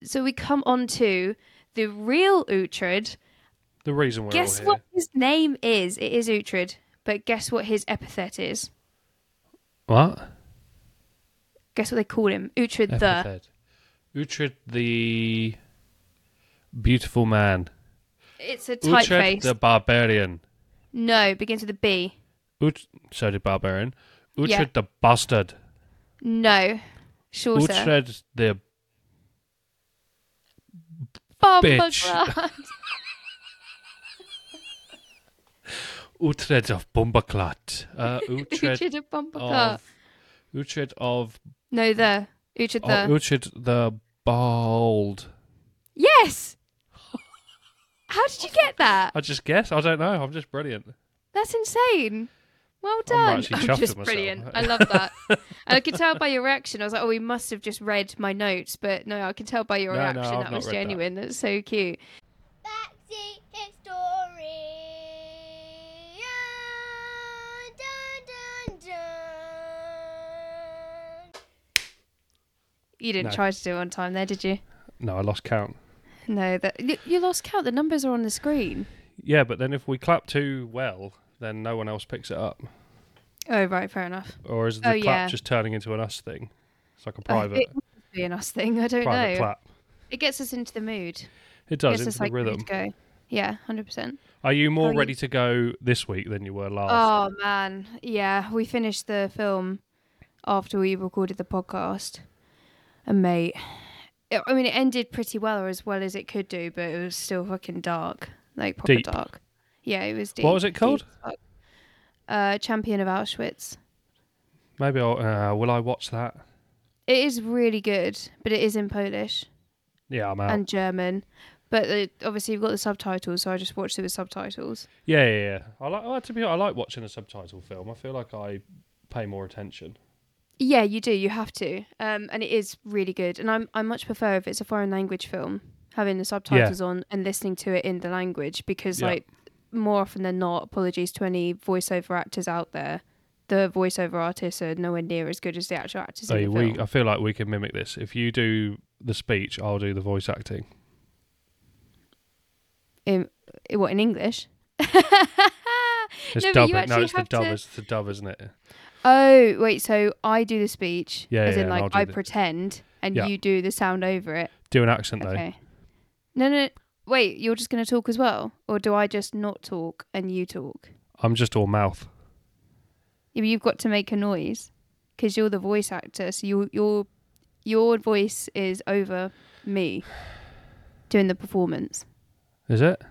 So we come on to the real Uhtred. The reason we're Guess all what here. his name is? It is Uhtred, but guess what his epithet is? What? Guess what they call him? Uhtred the. Epithet. Uhtred the beautiful man. It's a Uhtred typeface. the barbarian. No, it begins with a B. So did barbarian. Uhtred Yeah. the bastard. No. Shorter. Uhtred the Bumbleclad. Uhtred of Bumbleclad. Uhtred of Bumbleclad. Uhtred of No, the. Uhtred the. Uhtred the bald. Yes! How did you get that? I just guess. I don't know. I'm just brilliant. That's insane. Well I'm done. actually chuffed just with myself. brilliant. I love that. And I could tell by your reaction. I was like, oh, we must have just read my notes. But no, I can tell by your reaction I've that not was read that. genuine. That's so cute. Backseat history. Dun, dun, dun. You didn't No. try to do it on time there, did you? No, I lost count. No, you lost count. The numbers are on the screen. Yeah, but then if we clap too well, then no one else picks it up. Oh, right, fair enough. Or is the Oh, clap yeah. just turning into an us thing? It's like a private It must be an us thing. I don't private know. clap. It gets us into the mood. It does, Gets into us the like ready rhythm. to go. Yeah, 100%. Are you more How are you? ready to go this week than you were last? Oh, man. Yeah, we finished the film after we recorded the podcast. And, mate, it ended pretty well as it could do, but it was still fucking dark. Like, proper Deep. dark. Yeah, it was deep. What was it called? Deep as fuck. Champion of Auschwitz. Maybe will I watch that? It is really good, but it is in Polish Yeah, I'm out. and German. But obviously you've got the subtitles, so I just watched it with subtitles. Yeah. I like watching a subtitle film. I feel like I pay more attention. Yeah, you do. You have to. And it is really good. And I much prefer if it's a foreign language film, having the subtitles on and listening to it in the language, because like more often than not, apologies to any voiceover actors out there, the voiceover artists are nowhere near as good as the actual actors in the film. I feel like we can mimic this. If you do the speech, I'll do the voice acting. In English? It's No, but dub. you No, actually it's the have dub. to- It's the dub, isn't it? Oh, wait, so I do the speech, Yeah, as in and I'll like do I the- pretend, and Yeah. you do the sound over it. Do an accent though. Okay. No. Wait, you're just going to talk as well? Or do I just not talk and you talk? I'm just all mouth. Yeah, but you've got to make a noise because you're the voice actor. So your voice is over me doing the performance. Is it?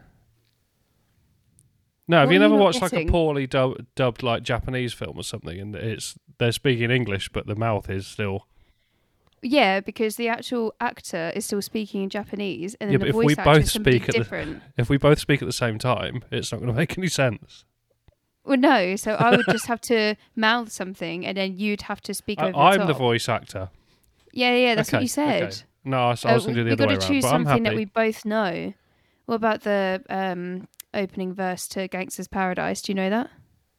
No, have What you are you never not watched like a getting? poorly dubbed like Japanese film or something, and they're speaking English, but the mouth is still. Yeah, because the actual actor is still speaking in Japanese, and Yeah, then but the if we voice actor both is somebody speak at the- different. If we both speak at the same time, it's not going to make any sense. Well, no. So I would just have to mouth something, and then you'd have to speak over I'm the the top. voice actor. Yeah. That's what Okay, you said. okay. No, I was going to do the We've other got way to around, choose but I'm something happy. that we both know. What about the opening verse to Gangster's Paradise? Do you know that?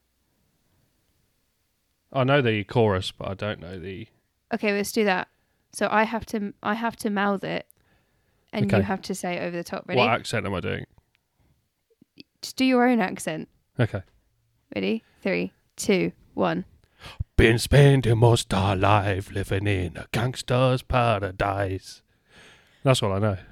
I know the chorus, but I don't know the. Okay, let's do that. So I have to mouth it, and Okay. you have to say it over the top. Ready? What accent am I doing? Just do your own accent. Okay. Ready? 3, 2, 1. Been spending most our life living in a gangster's paradise. That's all I know.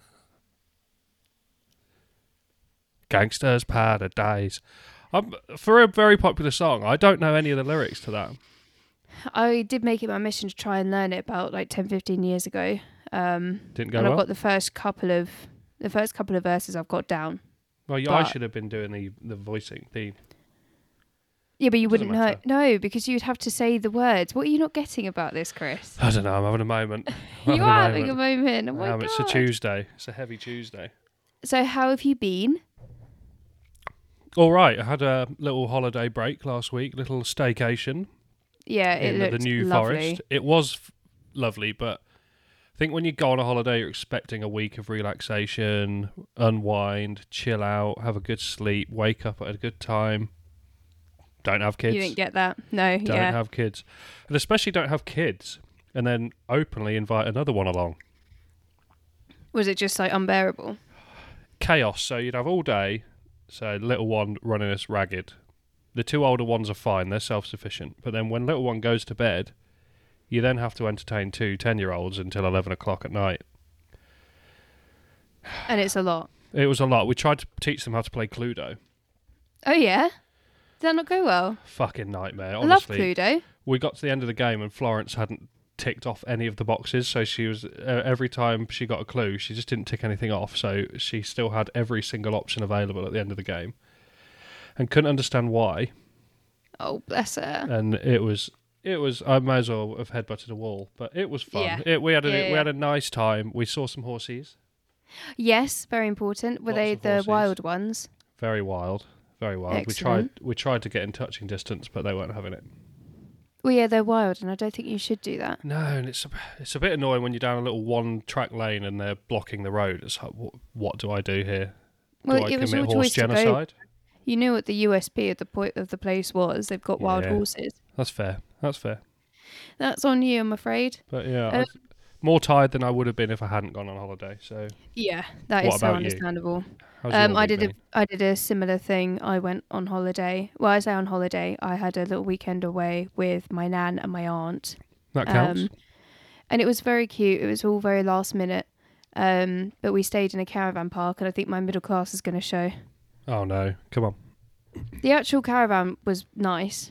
Gangster's paradise. For a very popular song, I don't know any of the lyrics to that. I did make it my mission to try and learn it about like 10, 15 years ago. Didn't go And well. I've got the first couple of verses I've got down. Well, I but- should have been doing the voicing. Yeah, but you Doesn't wouldn't know. matter. No, because you'd have to say the words. What are you not getting about this, Chris? I don't know. I'm having a moment. You are having a moment. Oh my God. It's a Tuesday. It's a heavy Tuesday. So how have you been? All right. I had a little holiday break last week. Little staycation. Yeah, it In looked the New lovely. Forest. It was lovely, but I think when you go on a holiday, you're expecting a week of relaxation, unwind, chill out, have a good sleep, wake up at a good time. Don't have kids. You didn't get that. No, Don't yeah. have kids. And especially don't have kids and then openly invite another one along. Was it just like unbearable? Chaos. So you'd have all day, so little one running us ragged. The 2 older ones are fine, they're self-sufficient. But then when little one goes to bed, you then have to entertain 2 10-year-olds until 11 o'clock at night. And it's a lot. It was a lot. We tried to teach them how to play Cluedo. Oh, yeah? Did that not go well? Fucking nightmare, I love honestly. Cluedo. We got to the end of the game and Florence hadn't ticked off any of the boxes, so she was every time she got a clue, she just didn't tick anything off, so she still had every single option available at the end of the game and couldn't understand why. Oh, bless her. And it was I may as well have headbutted a wall, but it was fun. Yeah. We had a nice time. We saw some horses. Yes, very important. Were Lots they of the horses. wild ones? Very wild. Excellent. We tried to get in touching distance, but they weren't having it. Well, yeah, they're wild, and I don't think you should do that. No, and it's a bit annoying when you're down a little 1-track lane and they're blocking the road. It's like, what do I do here? Well, do I it was commit your horse choice to go. genocide? You knew what the USP of the point of the place was. They've got wild Yeah. horses. That's fair. That's on you, I'm afraid. But yeah, I was more tired than I would have been if I hadn't gone on holiday. So Yeah, that What is so about you? understandable. how's your week been? I did a similar thing. I went on holiday. Well, I say on holiday. I had a little weekend away with my nan and my aunt. That counts. And it was very cute. It was all very last minute. But we stayed in a caravan park, and I think my middle class is going to show. Oh no, come on. The actual caravan was nice.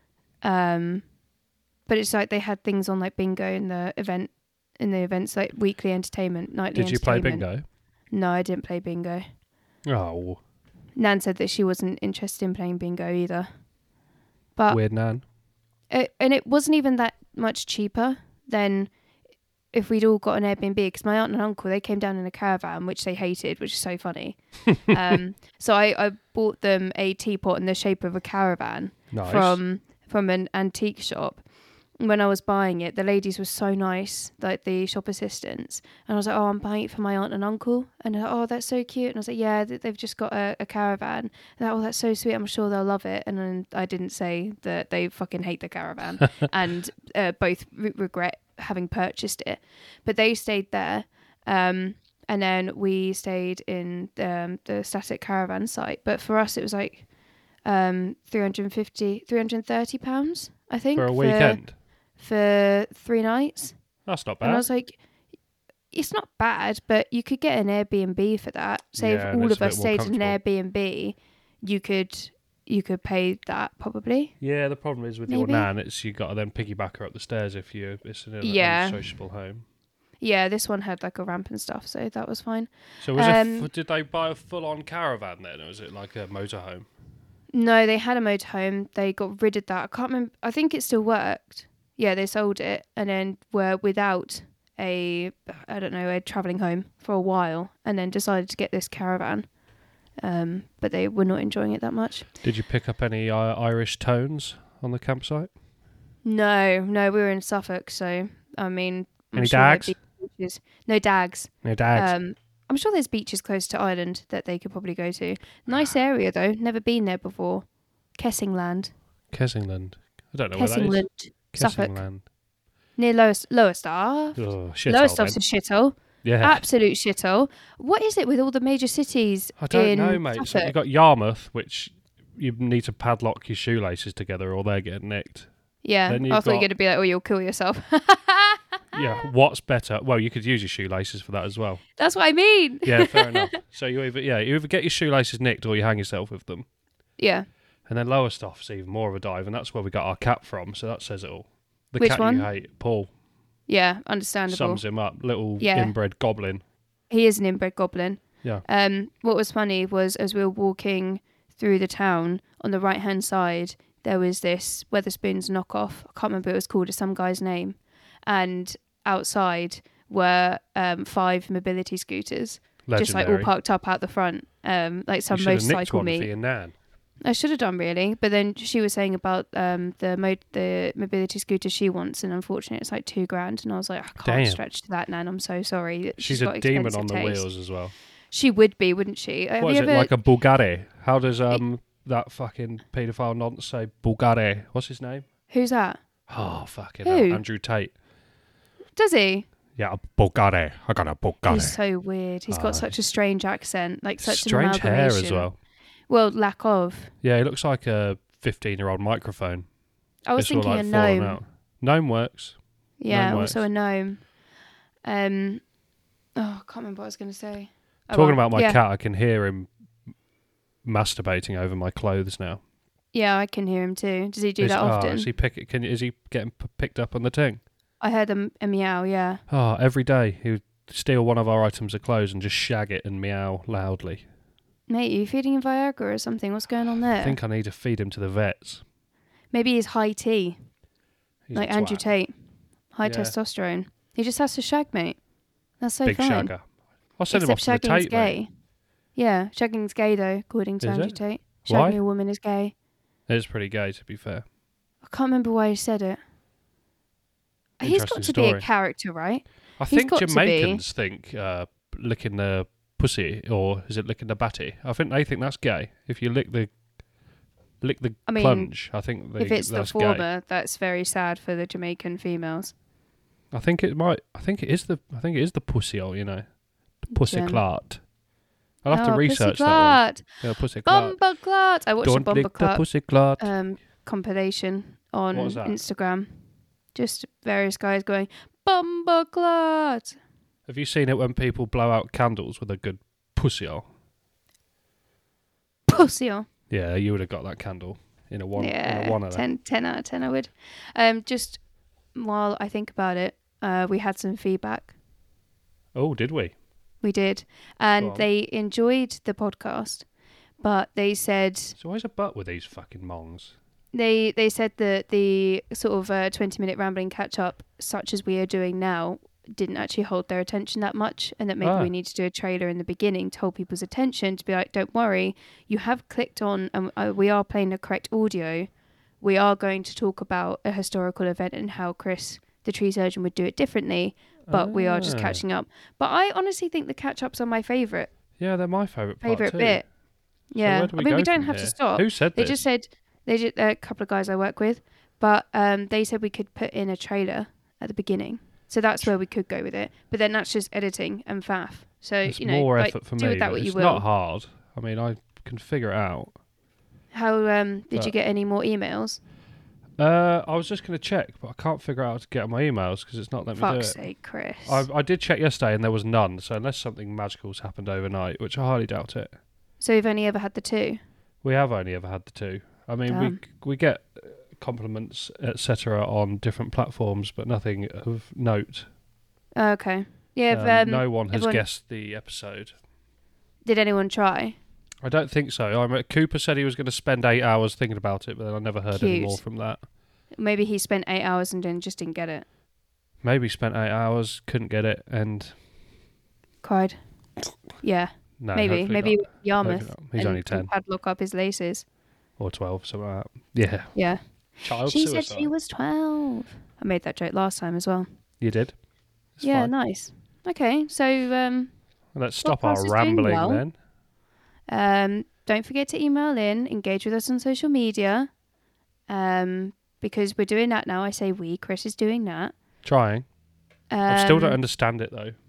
But it's like they had things on like bingo in the events, like weekly entertainment, nightly Did you play entertainment. bingo? No, I didn't play bingo. Oh, Nan said that she wasn't interested in playing bingo either. But weird nan. and it wasn't even that much cheaper than if we'd all got an Airbnb, because my aunt and uncle, they came down in a caravan, which they hated, which is so funny. So I bought them a teapot in the shape of a caravan Nice. from an antique shop. When I was buying it, the ladies were so nice, like the shop assistants. And I was like, oh, I'm buying it for my aunt and uncle. And they're like, oh, that's so cute. And I was like, yeah, they've just got a caravan. And they're like, oh, that's so sweet. I'm sure they'll love it. And then I didn't say that they fucking hate the caravan and both regret having purchased it. But they stayed there. And then we stayed in the static caravan site. But for us, it was like £330, I think. For a weekend? For 3 nights. That's not And I bad. was like, it's not bad, but you could get an Airbnb for that. Say Yeah, if and all it's of a us bit more stayed in an Airbnb, you could pay that probably. Yeah, the problem is with your Maybe. nan, it's you got to then piggyback her up the stairs if it's an Yeah. unsociable home. Yeah, this one had like a ramp and stuff, so that was fine. So did they buy a full-on caravan then, or was it like a motorhome? No, they had a motorhome. They got rid of that. I can't remember. I think it still worked. Yeah, they sold it and then were without a travelling home for a while, and then decided to get this caravan. But they were not enjoying it that much. Did you pick up any Irish tones on the campsite? No, we were in Suffolk, so I mean, Any dags? there'd be beaches. No dags. No dags. I'm sure there's beaches close to Ireland that they could probably go to. Nice area though. Never been there before. Kessingland. Kessingland. I don't know where that Kessingland, is. Suffolk, Kessingland. near Lowestoft. Oh, shit. Lowestoft's a shithole. Yeah. Absolute shithole. What is it with all the major cities I don't in know, mate. So Suffolk? you've got Yarmouth, which you need to padlock your shoelaces together or they get nicked. Yeah, Then I you've thought you were got- going to be like, oh, you'll kill yourself. Yeah, what's better? Well, you could use your shoelaces for that as well. That's what I mean. Yeah, fair enough. So you either get your shoelaces nicked or you hang yourself with them. Yeah. And then Lowestoft's even more of a dive, and that's where we got our cat from, so that says it all. The Which cat one? you hate, Paul, Yeah, understandable. sums him up. Little Yeah. inbred goblin. He is an inbred goblin. Yeah. What was funny was as we were walking through the town, on the right-hand side, there was this Weatherspoons knockoff. I can't remember what it was called. It's some guy's name. And outside were 5 mobility scooters, just like all Legendary. parked up out the front, like some You should have nicked motorcycle one for meet. your nan. I should have done really, but then she was saying about the mobility scooter she wants, and unfortunately it's like $2,000, and I was like, I can't Damn. stretch to that, Nan. I'm so sorry. She's got a demon expensive on the taste. wheels as well. She would be, wouldn't she? Have What you is it, ever- like a Bulgari? How does that fucking paedophile nonce say Bulgari? What's his name? Who's that? Oh, fucking Who? hell. Andrew Tate. Does he? Yeah, Bulgari. I got a Bulgari. He's so weird. He's got such a strange accent, like such strange an hair amalgamation. as well. Well, lack of. Yeah, he looks like a 15-year-old microphone. I was It's all, thinking like, a fallen gnome. out. Gnome works. Yeah, Gnome also works. a gnome. I can't remember what I was going to say. Talking about my cat, I can hear him masturbating over my clothes now. Yeah, I can hear him too. Does he do that often? Is he getting picked up on the ting? I heard a meow, yeah. Oh, every day he would steal one of our items of clothes and just shag it and meow loudly. Mate, are you feeding him Viagra or something? What's going on there? I think I need to feed him to the vets. Maybe he's high T, He's like a Andrew twat. Tate. High Yeah. testosterone. He just has to shag, mate. That's so Big fine. shagger. I'll send him off Except to the shagging's Tate, mate. gay. Yeah, shagging's gay though, according to Is Andrew it? Tate. Why? Shagging a woman is gay. It's pretty gay, to be fair. I can't remember why he said it. He's got Interesting to be a story. character, right? I He's think got to be. Jamaicans think licking the pussy, or is it licking the batty? I think they think that's gay. If you lick the I mean, plunge, I think If it's the that's gay. former, that's very sad for the Jamaican females. I think it is the pussy hole, the pussy Gem. clot. I'll have to Oh, research pussy that one. clot. Yeah, pussy clot. Bomba clot. I watched a Don't bomba lick the clot pussy clot. compilation on What was that? Instagram. Just various guys going, bomba clot. Have you seen it when people blow out candles with a good pussy hole? Pussy on. Yeah, you would have got that candle in a one. Yeah, in a one of them. 10 out of 10 I would. Just while I think about it, we had some feedback. Oh, did we? We did. Go And on. they enjoyed the podcast, but they said There's always a but with these fucking mongs. they said that the sort of 20-minute rambling catch-up, such as we are doing now, didn't actually hold their attention that much, and that maybe we need to do a trailer in the beginning to hold people's attention, to be like, don't worry, you have clicked on, and we are playing the correct audio. We are going to talk about a historical event and how Chris, the tree surgeon, would do it differently, but we are just catching up. But I honestly think the catch-ups are my favourite Yeah, they're my favourite part too. bit. Yeah, where do we I mean, go we don't from have to here? stop. Who said They this? just said, a couple of guys I work with, but they said we could put in a trailer at the beginning. So that's where we could go with it. But then that's just editing and faff. So, It's more effort for do me. with that but what you it's will. not hard. I mean, I can figure it out. How did you But- get any more emails? I was just going to check, but I can't figure out how to get on my emails because it's not letting me do Fuck's it. sake, Chris. I did check yesterday and there was none. So unless something magical's happened overnight, which I highly doubt it, So you've only ever had the 2? we have only ever had the 2. I mean, Damn. we get compliments, etc., on different platforms, but nothing of note. Okay. Yeah. No one has everyone- guessed the episode. Did anyone try? I don't think so. Cooper said he was going to spend 8 hours thinking about it, but then I never heard any Cute. more from that. Maybe he spent 8 hours and then just didn't get it. Maybe spent 8 hours, couldn't get it, and Cried. Yeah. no, maybe. hopefully Maybe not. Yarmouth. Hopefully not. He's and only 10 padlock up his laces. or 12, something like that. Yeah, Yeah. child She suicide. said she was 12. I made that joke last time as well. You did. It's Yeah, fine. nice. Okay, so Let's stop our podcast is doing rambling well. then. don't forget to email in, engage with us on social media, because we're doing that now. I say we, Chris is doing that. Trying. I still don't understand it though.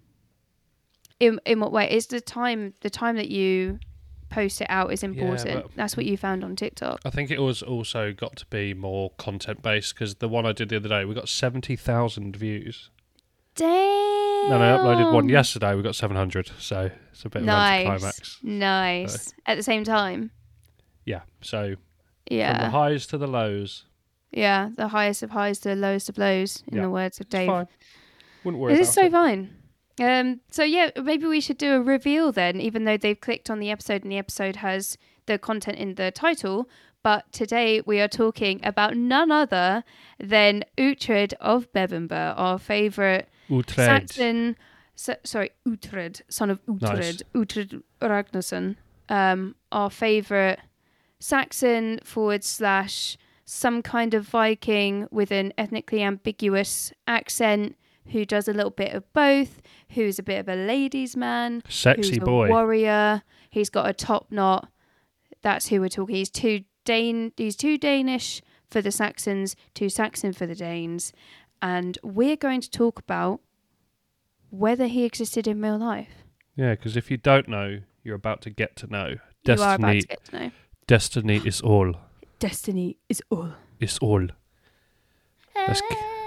In what way? Is the time that you post it out is important. but- That's what you found on TikTok. I think it was also got to be more content based because the one I did the other day, we got 70,000 views. Damn. And I uploaded one yesterday, we got 700. So it's a bit of an anticlimax. Nice. At the same time. Yeah. So from Yeah. the highs to the lows. Yeah. The highest of highs to the lowest of lows, in Yeah. the words of It's Dave. fine. Wouldn't worry This about is so it. fine. So yeah, maybe we should do a reveal then, even though they've clicked on the episode and the episode has the content in the title. But today we are talking about none other than Uhtred of Bebbanburg, our favourite Utrecht. Saxon. Uhtred, son of Uhtred, Nice. Uhtred Ragnarsson, our favourite Saxon / some kind of Viking with an ethnically ambiguous accent, who does a little bit of both, who's a bit of a ladies' man, Sexy who's boy. a warrior, he's got a top knot. That's who we're talking. He's too Danish for the Saxons, too Saxon for the Danes. And we're going to talk about whether he existed in real life. Yeah, because if you don't know, you're about to get to know. You are about to get to know. Destiny is all. Destiny is all. Is all. Let's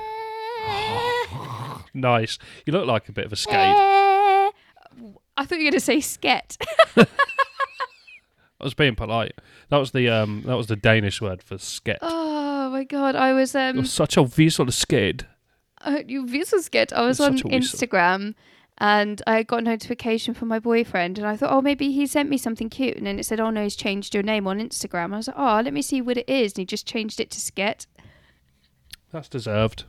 Nice. You look like a bit of a skate. I thought you were going to say sket. I was being polite. That was the Danish word for sket. Oh my god, I was You're such a visual skate. you visual sket. I was You're on such a weasel. Instagram and I got a notification from my boyfriend and I thought, oh, maybe he sent me something cute, and then it said, oh no, he's changed your name on Instagram. I was like, oh, let me see what it is, and he just changed it to sket. That's deserved.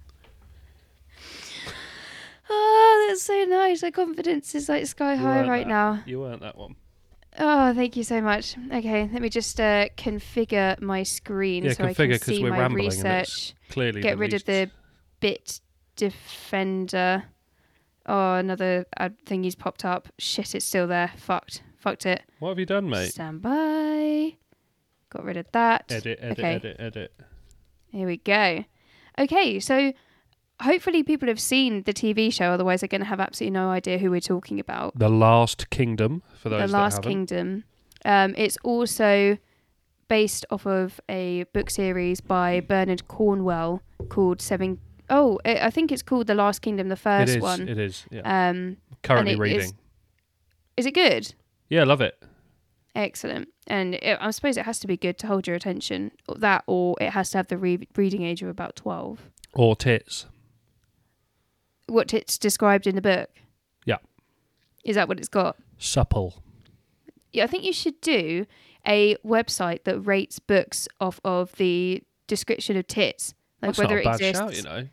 Oh, that's so nice. My confidence is like sky high right now. You weren't that one. Oh, thank you so much. Okay, let me just configure my screen Yeah, so I configure can because see we're my rambling and it's research. clearly Get rid of the bit defender. Oh, another thingy's popped up. Shit, it's still there. Fucked it. What have you done, mate? Stand by. Got rid of that. Edit. Here we go. Okay, so hopefully people have seen the TV show, otherwise they're going to have absolutely no idea who we're talking about. The Last Kingdom, for those The Last that haven't. Kingdom. It's also based off of a book series by Bernard Cornwell called Seven... Oh, I think it's called The Last Kingdom, the first one. It is, yeah. and Currently it reading. Is it good? Yeah, love it. Excellent. And I suppose it has to be good to hold your attention. That, or it has to have the reading age of about 12. Or tits. What it's described in the book? Yeah. Is that what it's got? Supple. Yeah, I think you should do a website that rates books off of the description of tits. Like That's whether not a bad it exists, shout, you know.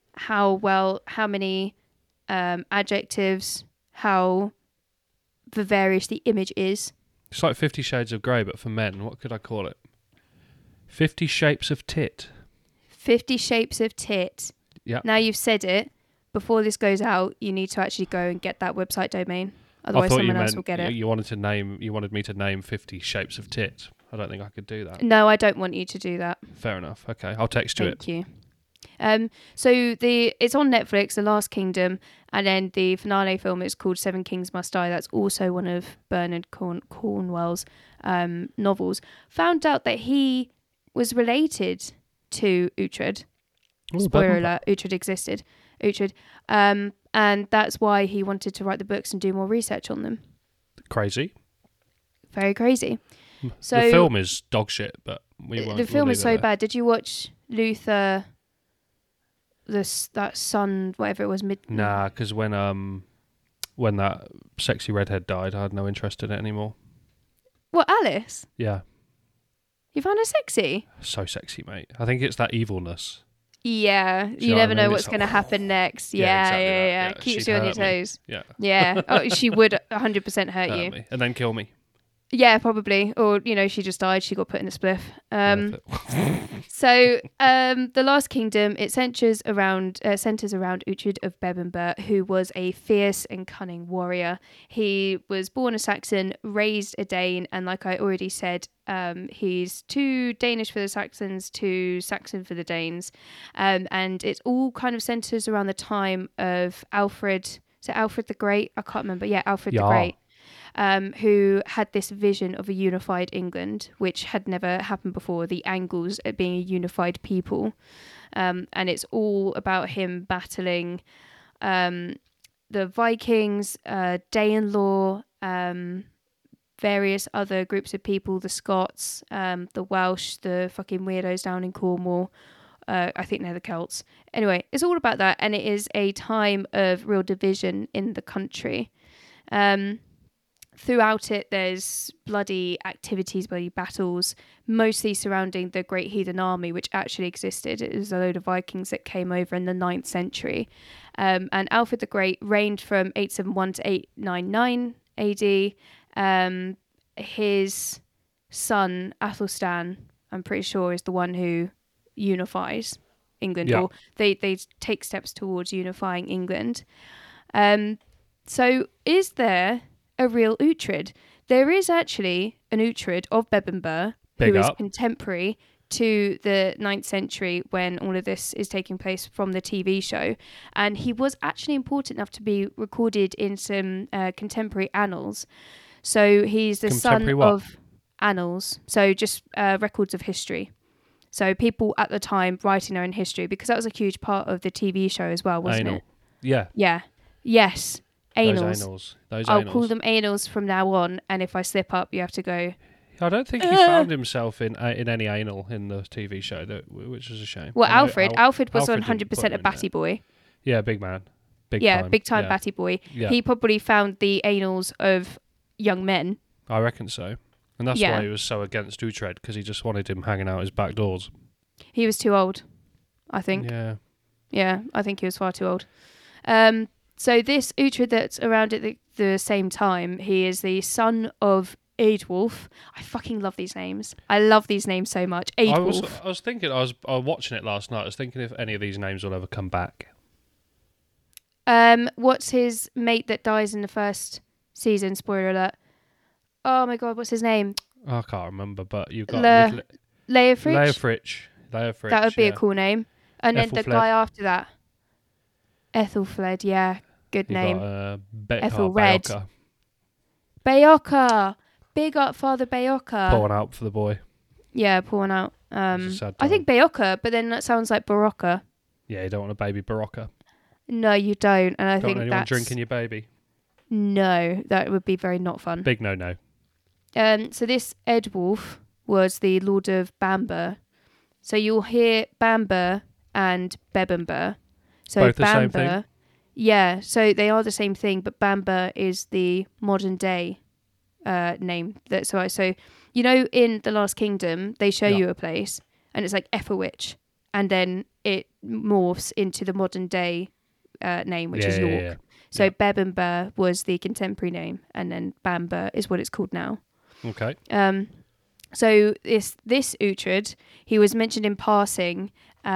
how many adjectives, how various the image is. It's like 50 Shades of Grey, but for men. What could I call it? 50 Shapes of Tit. 50 Shapes of Tit. Yeah. Now you've said it. Before this goes out, you need to actually go and get that website domain. Otherwise, someone else will get it. You wanted me to name 50 Shapes of Tit. I don't think I could do that. No, I don't want you to do that. Fair enough. Okay, I'll text you it. Thank you. So it's on Netflix, The Last Kingdom, and then the finale film is called Seven Kings Must Die. That's also one of Bernard Cornwell's novels. Found out that he was related to Uhtred. Ooh, Spoiler Bernard. alert, Uhtred existed. Uhtred. And that's why he wanted to write the books and do more research on them. Crazy. Very crazy. So the film is dog shit, but we won't. The film we'll is leave so it there. bad. Did you watch Luther? That son, whatever it was, Nah, because when that sexy redhead died, I had no interest in it anymore. What, Alice? Yeah, You found her sexy? so sexy, mate. I think it's that evilness. Yeah, you know never what I know mean? what's It's going to like, happen next. Yeah, Yeah, exactly that. yeah. Yeah, Keeps she'd you on your hurt me. toes. Yeah. Yeah. Oh, she would 100% hurt you. Me. And then kill me. Yeah, probably. Or, she just died. She got put in a spliff. Worth it. So, The Last Kingdom, it centers around Uhtred of Bebbanburg, who was a fierce and cunning warrior. He was born a Saxon, raised a Dane, and like I already said, he's too Danish for the Saxons, too Saxon for the Danes. And it all kind of centers around the time of Alfred. Is it Alfred the Great? I can't remember. Yeah, Alfred the Great. Who had this vision of a unified England, which had never happened before, the Angles at being a unified people. And it's all about him battling the Vikings, Danelaw, various other groups of people, the Scots, the Welsh, the fucking weirdos down in Cornwall. I think they're the Celts. Anyway, it's all about that, and it is a time of real division in the country. Throughout it, there's bloody activities, bloody battles, mostly surrounding the Great Heathen Army, which actually existed. It was a load of Vikings that came over in the 9th century. And Alfred the Great reigned from 871 to 899 AD. His son, Athelstan, I'm pretty sure, is the one who unifies England, or they take steps towards unifying England. So is there a real Uhtred? There is actually an Uhtred of Bebbanburg who is contemporary to the 9th century when all of this is taking place from the TV show. And he was actually important enough to be recorded in some contemporary annals. So he's the son of annals. So just records of history. So people at the time writing their own history, because that was a huge part of the TV show as well, wasn't it? Yeah. Yeah. Yes. Annals. I'll call them annals from now on. And if I slip up, you have to go... I don't think he found himself in any anal in the TV show, which is a shame. Well, Alfred was 100% a batty boy. Yeah, big man. Big time batty boy. Yeah. He probably found the anals of young men. I reckon so. And that's why he was so against Uhtred, because he just wanted him hanging out his back doors. He was too old, I think. Yeah. Yeah, I think he was far too old. So this Uhtred that's around at the same time, he is the son of Eadwulf. I fucking love these names. I love these names so much. Eadwulf. I was thinking, I was watching it last night. I was thinking if any of these names will ever come back. What's his mate that dies in the first season? Spoiler alert. Oh my god, what's his name? I can't remember, but you've got Leofric. Leofric. That would be a cool name. And then the Ethelfled. guy after that, Ethelfled. Yeah, good name. Ethelred. Beocca. Big up Father Beocca. Pour one out for the boy. Yeah, pour one out. It's a sad I time. think Beocca, but then that sounds like Barocca. Yeah, you don't want a baby Barocca. No, you don't. And I Don't think want anyone that's... drinking your baby. No, that would be very not fun. Big no. So this Eadwulf was the Lord of Bamber. So you'll hear Bamber and Bebbanburg. So both the same thing? Yeah, so they are the same thing, but Bamber is the modern day name. So you know, in The Last Kingdom, they show you a place, and it's like Ethelwich, and then it morphs into the modern day name, which is York. Yeah. So Bebbanburg was the contemporary name, and then Bamber is what it's called now. Okay. So this Uhtred, he was mentioned in passing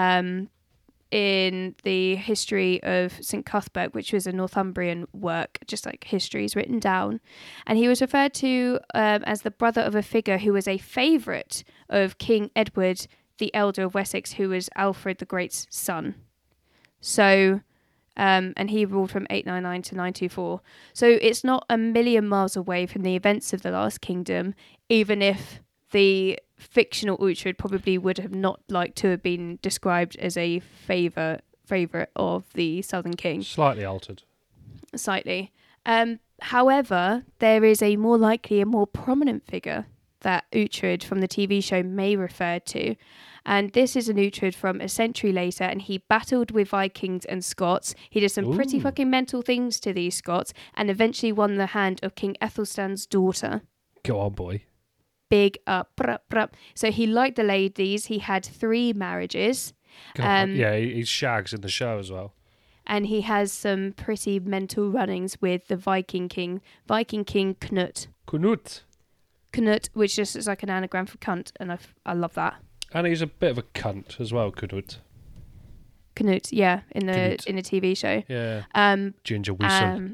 in the history of St Cuthbert, which was a Northumbrian work, just like history's written down. And he was referred to as the brother of a figure who was a favourite of King Edward the Elder of Wessex, who was Alfred the Great's son. So, and he ruled from 899 to 924. So it's not a million miles away from the events of the Last Kingdom, even if the fictional Uhtred probably would have not liked to have been described as a favourite of the Southern King. Slightly altered. Slightly. However, there is a more likely and more prominent figure that Uhtred from the TV show may refer to. And this is an Uhtred from a century later, and he battled with Vikings and Scots. He did some pretty fucking mental things to these Scots, and eventually won the hand of King Ethelstan's daughter. Go on, boy. Big up. So he liked the ladies. He had 3 marriages. Yeah, he shags in the show as well. And he has some pretty mental runnings with the Viking King Knut. Knut, which just is like an anagram for cunt, and I love that. And he's a bit of a cunt as well, Knut. Knut, yeah, in the TV show. Yeah. Ginger Whistle.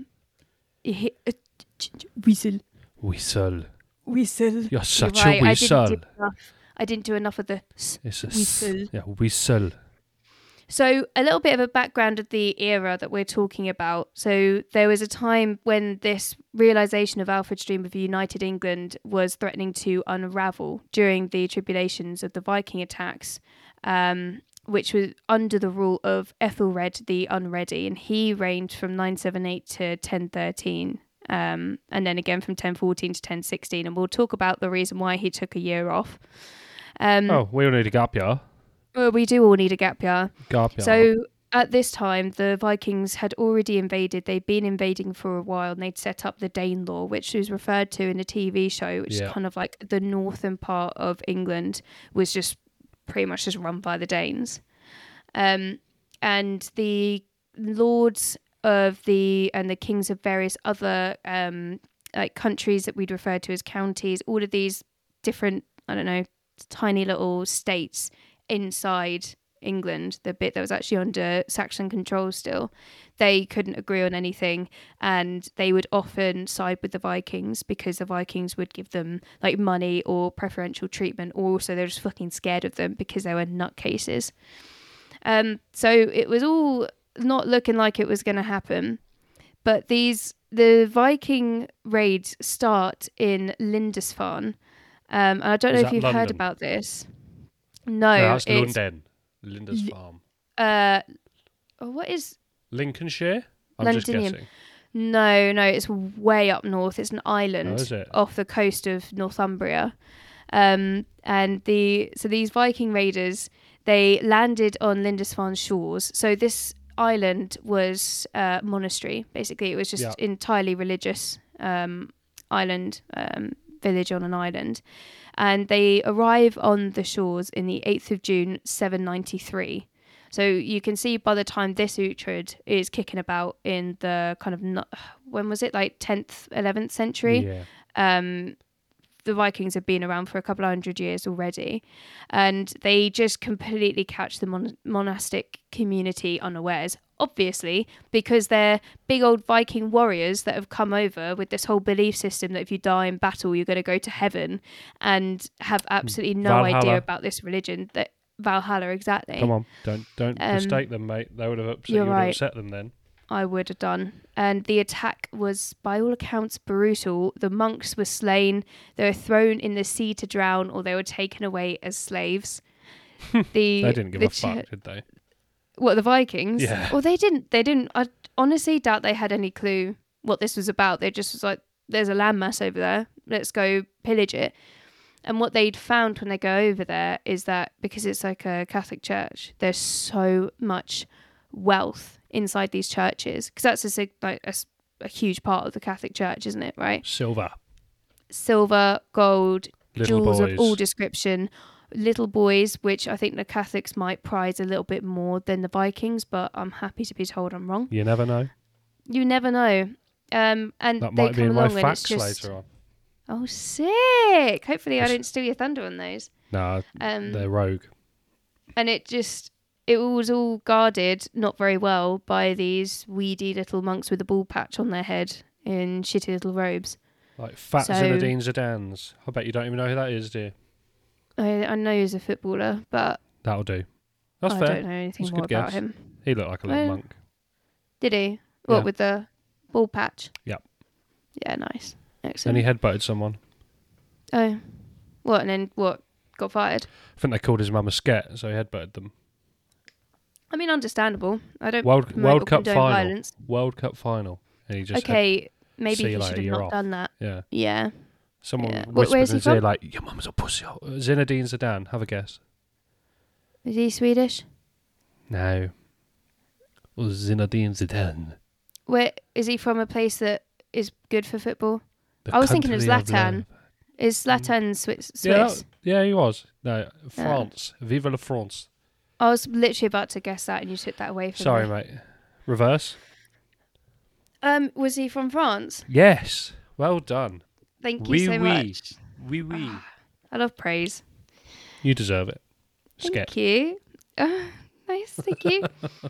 Ginger Whistle. Whistle. You're such a whistle. I didn't do enough of the whistle. Yeah, whistle. So a little bit of a background of the era that we're talking about. So there was a time when this realisation of Alfred's dream of a united England was threatening to unravel during the tribulations of the Viking attacks, which was under the rule of Ethelred the Unready, and he reigned from 978 to 1013. And then again from 1014 to 1016, and we'll talk about the reason why he took a year off. We all need a gap year. Well, we do all need a gap year. Gap year. So at this time, the Vikings had already invaded. They'd been invading for a while, and they'd set up the Danelaw, which was referred to in the TV show, which is kind of like the northern part of England was just pretty much just run by the Danes. And the lords of the kings of various other like countries that we'd refer to as counties, all of these different, I don't know, tiny little states inside England, the bit that was actually under Saxon control still, they couldn't agree on anything, and they would often side with the Vikings because the Vikings would give them like money or preferential treatment, or also they're just fucking scared of them because they were nutcases. So it was all not looking like it was going to happen, but the Viking raids start in Lindisfarne, and I don't know if you've heard about this. No, it's London. Lindisfarne. What is Lincolnshire? I'm just Londinium? guessing. No, it's way up north. It's an island is it? off the coast of Northumbria. These Viking raiders, they landed on Lindisfarne's shores. So this island was a monastery. Basically, it was just entirely religious island, village on an island. And they arrive on the shores in the 8th of June, 793. So you can see by the time this Uhtred is kicking about in the kind of, when was it, like 10th, 11th century? Yeah. The Vikings have been around for a couple of hundred years already. And they just completely catch the monastic community unawares. Obviously, because they're big old Viking warriors that have come over with this whole belief system that if you die in battle, you're going to go to heaven, and have absolutely no Valhalla. idea about this religion. That Valhalla, exactly. Come on, don't mistake them, mate. They would have upset you. Would have upset them then. I would have done. And the attack was, by all accounts, brutal. The monks were slain. They were thrown in the sea to drown, or they were taken away as slaves. They didn't give a fuck, did they? What, the Vikings? Yeah. Well, they didn't. I honestly doubt they had any clue what this was about. They just was like, there's a landmass over there. Let's go pillage it. And what they'd found when they go over there is that because it's like a Catholic church, there's so much wealth inside these churches. Because that's a huge part of the Catholic Church, isn't it? Right? Silver, gold, little jewels boys of all description. Little boys, which I think the Catholics might prize a little bit more than the Vikings, but I'm happy to be told I'm wrong. You never know. You never know. And that they might be come in my along and it's facts just... later on. Oh, sick! Hopefully I don't steal your thunder on those. No, they're rogue. And it was all guarded not very well by these weedy little monks with a ball patch on their head in shitty little robes. Like fat Zinedine Zidane's. I bet you don't even know who that is, do you? I know he's a footballer, but... That'll do. That's fair. I don't know anything more about him. He looked like a little monk. Did he? What, with the ball patch? Yep. Yeah, nice. Excellent. And he headbutted someone. Oh. What, and then what? Got fired? I think they called his mum a sket, so he headbutted them. I mean, understandable. I don't World Cup final. Violence. World Cup final. And he just maybe he should have not off. done that. Yeah. Yeah. Someone whispered in his ear like, your mum's a pussy. Zinedine Zidane. Have a guess. Is he Swedish? No. Well, Zinedine Zidane. Where is he from? A place that is good for football? I was thinking of Zlatan. Is Zlatan Swiss? Yeah, he was. No, France. Vive la France. I was literally about to guess that, and you took that away from me. Sorry, mate. Reverse. Was he from France? Yes. Well done. Thank you so much. Oui. I love praise. You deserve it. Thank you. Nice, thank you.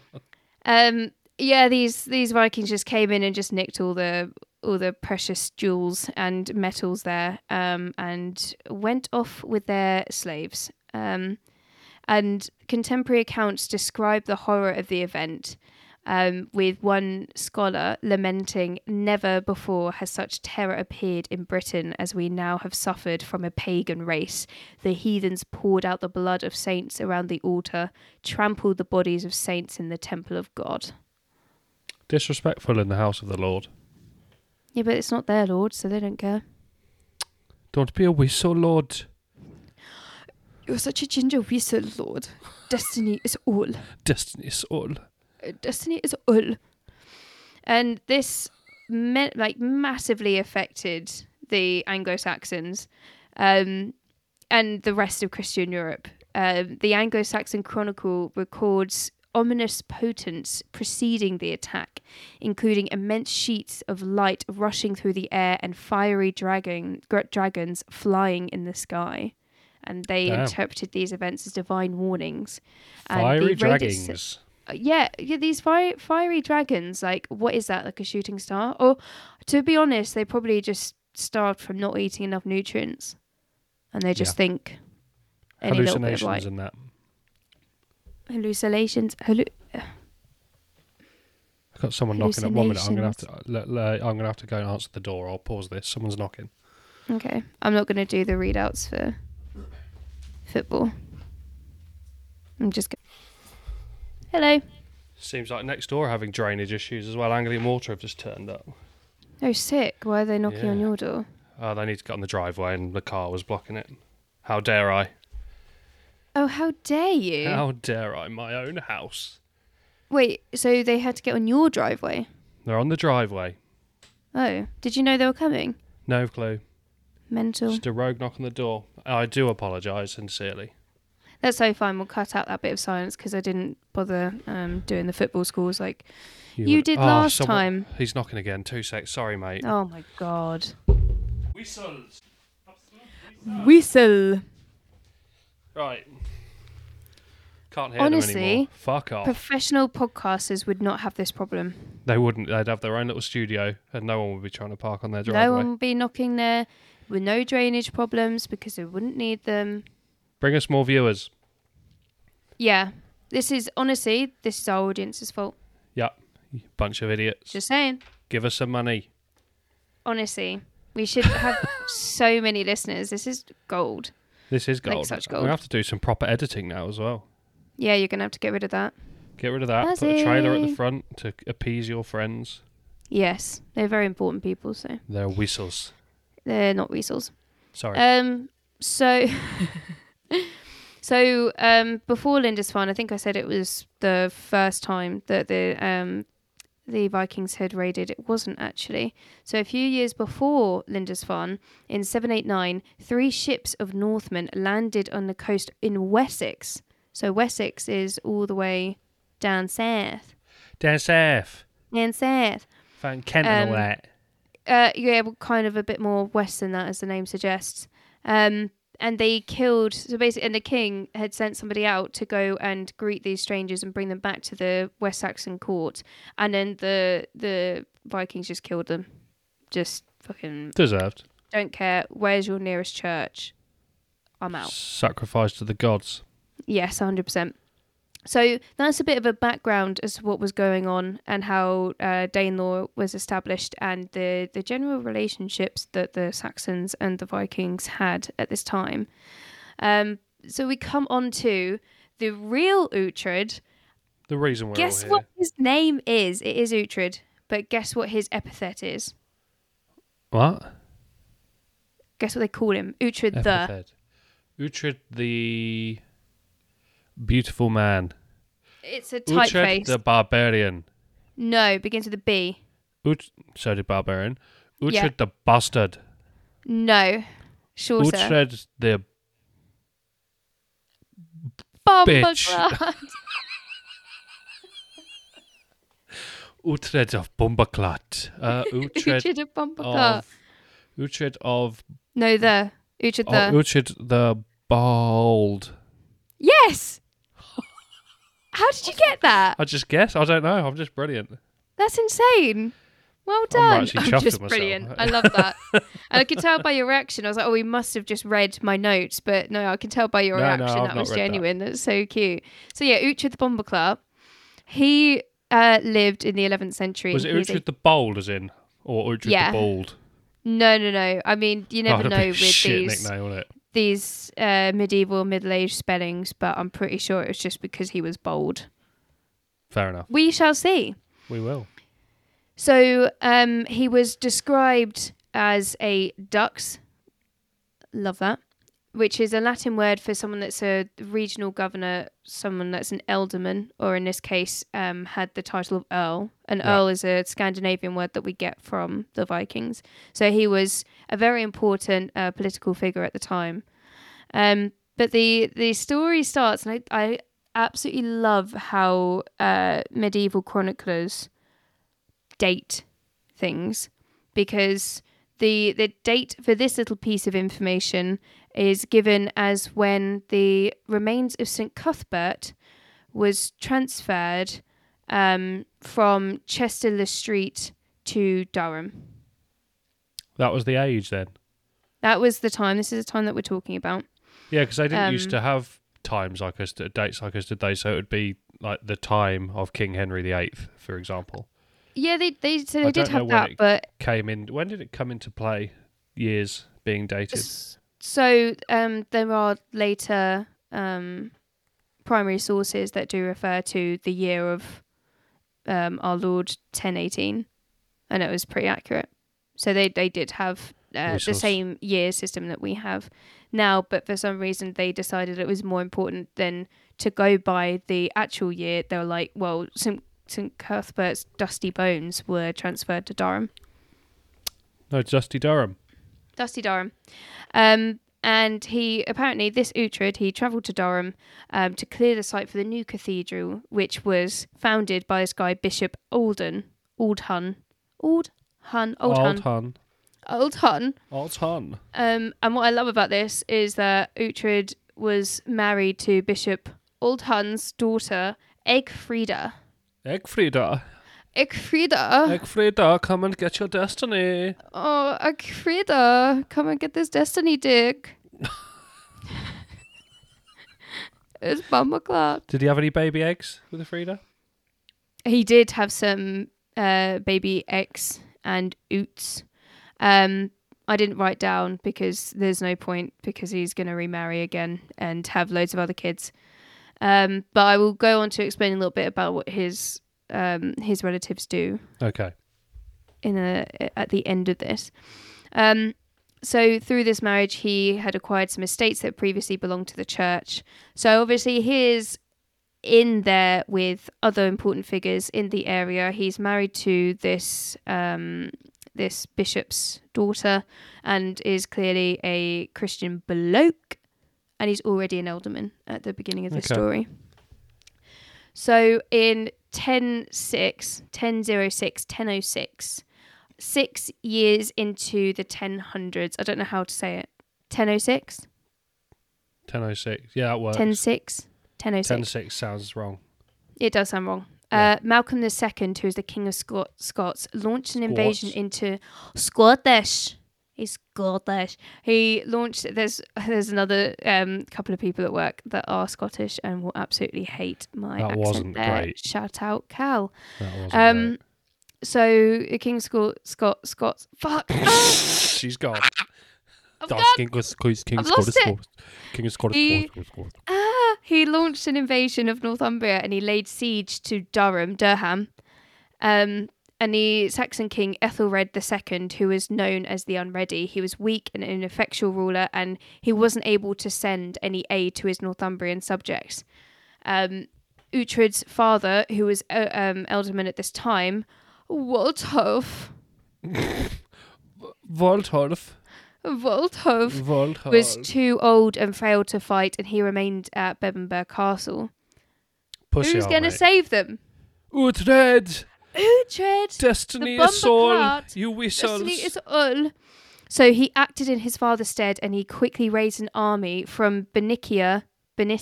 Yeah, these Vikings just came in and just nicked all the precious jewels and metals there, and went off with their slaves. And contemporary accounts describe the horror of the event, with one scholar lamenting, "Never before has such terror appeared in Britain as we now have suffered from a pagan race. The heathens poured out the blood of saints around the altar, trampled the bodies of saints in the temple of God." Disrespectful in the house of the Lord. Yeah, but it's not their Lord, so they don't care. Don't be a whistle, Lord. You're such a ginger whistle, Lord. Destiny is all. Destiny is all. Destiny is all. And this massively affected the Anglo-Saxons and the rest of Christian Europe. The Anglo-Saxon Chronicle records ominous portents preceding the attack, including immense sheets of light rushing through the air and fiery dragons flying in the sky. and they Damn. interpreted these events as divine warnings. And Fiery the raiders- dragons. Yeah, these fiery dragons, like, what is that, like a shooting star? Or, to be honest, they probably just starved from not eating enough nutrients. And they just think any little bit of Hallucinations light. and that. Hallucinations. I've got someone knocking at 1 minute. I'm gonna have to go and answer the door. I'll pause this. Someone's knocking. Okay. I'm not going to do the readouts for football. I'm just going. Hello. Seems like next door are having drainage issues as well. Anglian Water have just turned up. Oh, sick. Why are they knocking on Yeah. your door? Oh, they need to get on the driveway and the car was blocking it. How dare I? Oh, how dare you? How dare I? My own house. Wait, so they had to get on your driveway? They're on the driveway. Oh, did you know they were coming? No clue. Mental. Just a rogue knock on the door. I do apologise sincerely. That's so fine. We'll cut out that bit of silence because I didn't bother doing the football scores like you did last time. He's knocking again. 2 secs. Sorry, mate. Oh my god. Whistles. Whistle. Right. Can't hear Honestly, them anymore. Fuck off. Professional podcasters would not have this problem. They wouldn't. They'd have their own little studio and no one would be trying to park on their driveway. No one would be knocking there with no drainage problems because they wouldn't need them. Bring us more viewers. Yeah. This is our audience's fault. Yeah. You bunch of idiots. Just saying. Give us some money. Honestly, we should have so many listeners. This is gold. This is gold. Like such We gold. have to do some proper editing now as well. Yeah, you're going to have to get rid of that. Get rid of that. Put a trailer at the Buzzing. front to appease your friends. Yes, they're very important people, so They're whistles. they're not weasels. Sorry. So before Lindisfarne, I think I said it was the first time that the Vikings had raided. It wasn't actually. So a few years before Lindisfarne, in 789, 3 ships of Northmen landed on the coast in Wessex. So Wessex is all the way down south. Down south. Down south. Found Kent and all that. Yeah, well, kind of a bit more west than that, as the name suggests. And they killed, so basically, and the king had sent somebody out to go and greet these strangers and bring them back to the West Saxon court. And then the Vikings just killed them. Just fucking Deserved. don't care. Where's your nearest church? I'm out. Sacrifice to the gods. Yes, 100%. So that's a bit of a background as to what was going on and how Danelaw was established and the general relationships that the Saxons and the Vikings had at this time. So we come on to the real Uhtred. The reason we're Guess all what here. his name is? It is Uhtred, but guess what his epithet is? What? Guess what they call him? Uhtred the. Epithet. Uhtred the beautiful man. It's a Uhtred typeface. the barbarian. No, begins with a B. So did barbarian. Uhtred Yeah. the bastard. No. Shorter. Uhtred the Bitch. Uhtred of Bumbaclat. Uhtred of Bumbaclat. Uhtred of No, the. Uhtred the. Uhtred the bald. Yes! How did you get that? I just guess. I don't know. I'm just brilliant. That's insane. Well done. actually chuffed just with myself. brilliant. I love that. And I could tell by your reaction. I was like, oh, we must have just read my notes. But no, I can tell by your No, reaction I've that not was read that. genuine. That's so cute. So yeah, Uhtred the Bumbaclat. He lived in the 11th century. Was it He's a- Uhtred the bold, as in, or Uhtred Yeah. the bald? No. I mean, you never That'd know be a with shit these nickname, wouldn't it? these medieval middle-aged spellings, but I'm pretty sure it was just because he was bold. Fair enough. We shall see. We will. So he was described as a dux, love that, which is a Latin word for someone that's a regional governor, someone that's an ealdorman, or in this case had the title of earl. An Yeah. earl is a Scandinavian word that we get from the Vikings. So he was a very important political figure at the time. But the story starts, and I absolutely love how medieval chroniclers date things, because the date for this little piece of information is given as when the remains of St Cuthbert was transferred from Chester-le-Street to Durham. That was the age then? That was the time. This is the time that we're talking about. Yeah, because they didn't used to have times like us, dates like us today, so it would be like the time of King Henry VIII, for example. Yeah, they did have that, but when did it come into play? Years being dated. So there are later primary sources that do refer to the year of our Lord 1018, and it was pretty accurate. So they did have the same year system that we have now, but for some reason they decided it was more important than to go by the actual year. They were like, well, St Cuthbert's dusty bones were transferred to Durham. No, Dusty Durham. Dusty Durham. And he, apparently, this Uhtred, he travelled to Durham to clear the site for the new cathedral, which was founded by this guy, Bishop Oldhun. And what I love about this is that Uhtred was married to Bishop Oldhun's daughter, Egfrida. Egfrida, come and get your destiny. Oh, Egfrida, come and get this destiny dick. It's Bummerclap. Did he have any baby eggs with Frida? He did have some baby eggs and oots. I didn't write down because there's no point, because he's going to remarry again and have loads of other kids. But I will go on to explain a little bit about what his relatives do. Okay. At the end of this. So through this marriage, he had acquired some estates that previously belonged to the church. So obviously he is in there with other important figures in the area. He's married to this bishop's daughter and is clearly a Christian bloke. And he's already an alderman at the beginning of the story. So in 1006, 6 years into the 1000s, I don't know how to say it. 1006? 1006, yeah, that works. 1006? 1006. 1006 sounds wrong. It does sound wrong. Yeah. Malcolm II, who is the King of Scots, launched an invasion into Scottish. He's Scottish. He launched. There's another couple of people at work that are Scottish and will absolutely hate my accent. Wasn't there. great. Shout out, Cal. That wasn't great. So the King of Scots. Fuck. She's gone. I've lost it. King of Scottish. He launched an invasion of Northumbria and he laid siege to Durham. And the Saxon king Ethelred II, who was known as the Unready, he was weak and an ineffectual ruler, and he wasn't able to send any aid to his Northumbrian subjects. Uhtred's father, who was alderman at this time, Waldhof, was too old and frail to fight, and he remained at Bebbanburg Castle. Who's going to save them? Uhtred! Destiny is all, you whistles. Destiny is all. So he acted in his father's stead, and he quickly raised an army from Bernicia in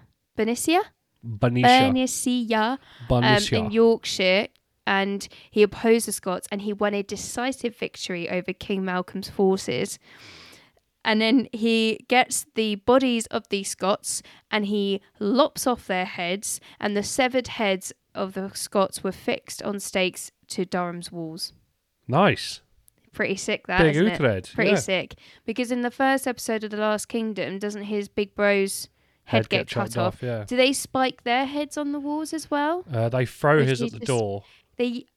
Yorkshire, and he opposed the Scots, and he won a decisive victory over King Malcolm's forces. And then he gets the bodies of the Scots, and he lops off their heads, and the severed heads of the Scots were fixed on stakes to Durham's walls. Nice. Pretty sick, that, big isn't Uhtred. it? Pretty sick. Because in the first episode of The Last Kingdom, doesn't his big bro's head get cut off? Yeah. Do they spike their heads on the walls as well? They throw his at the door. He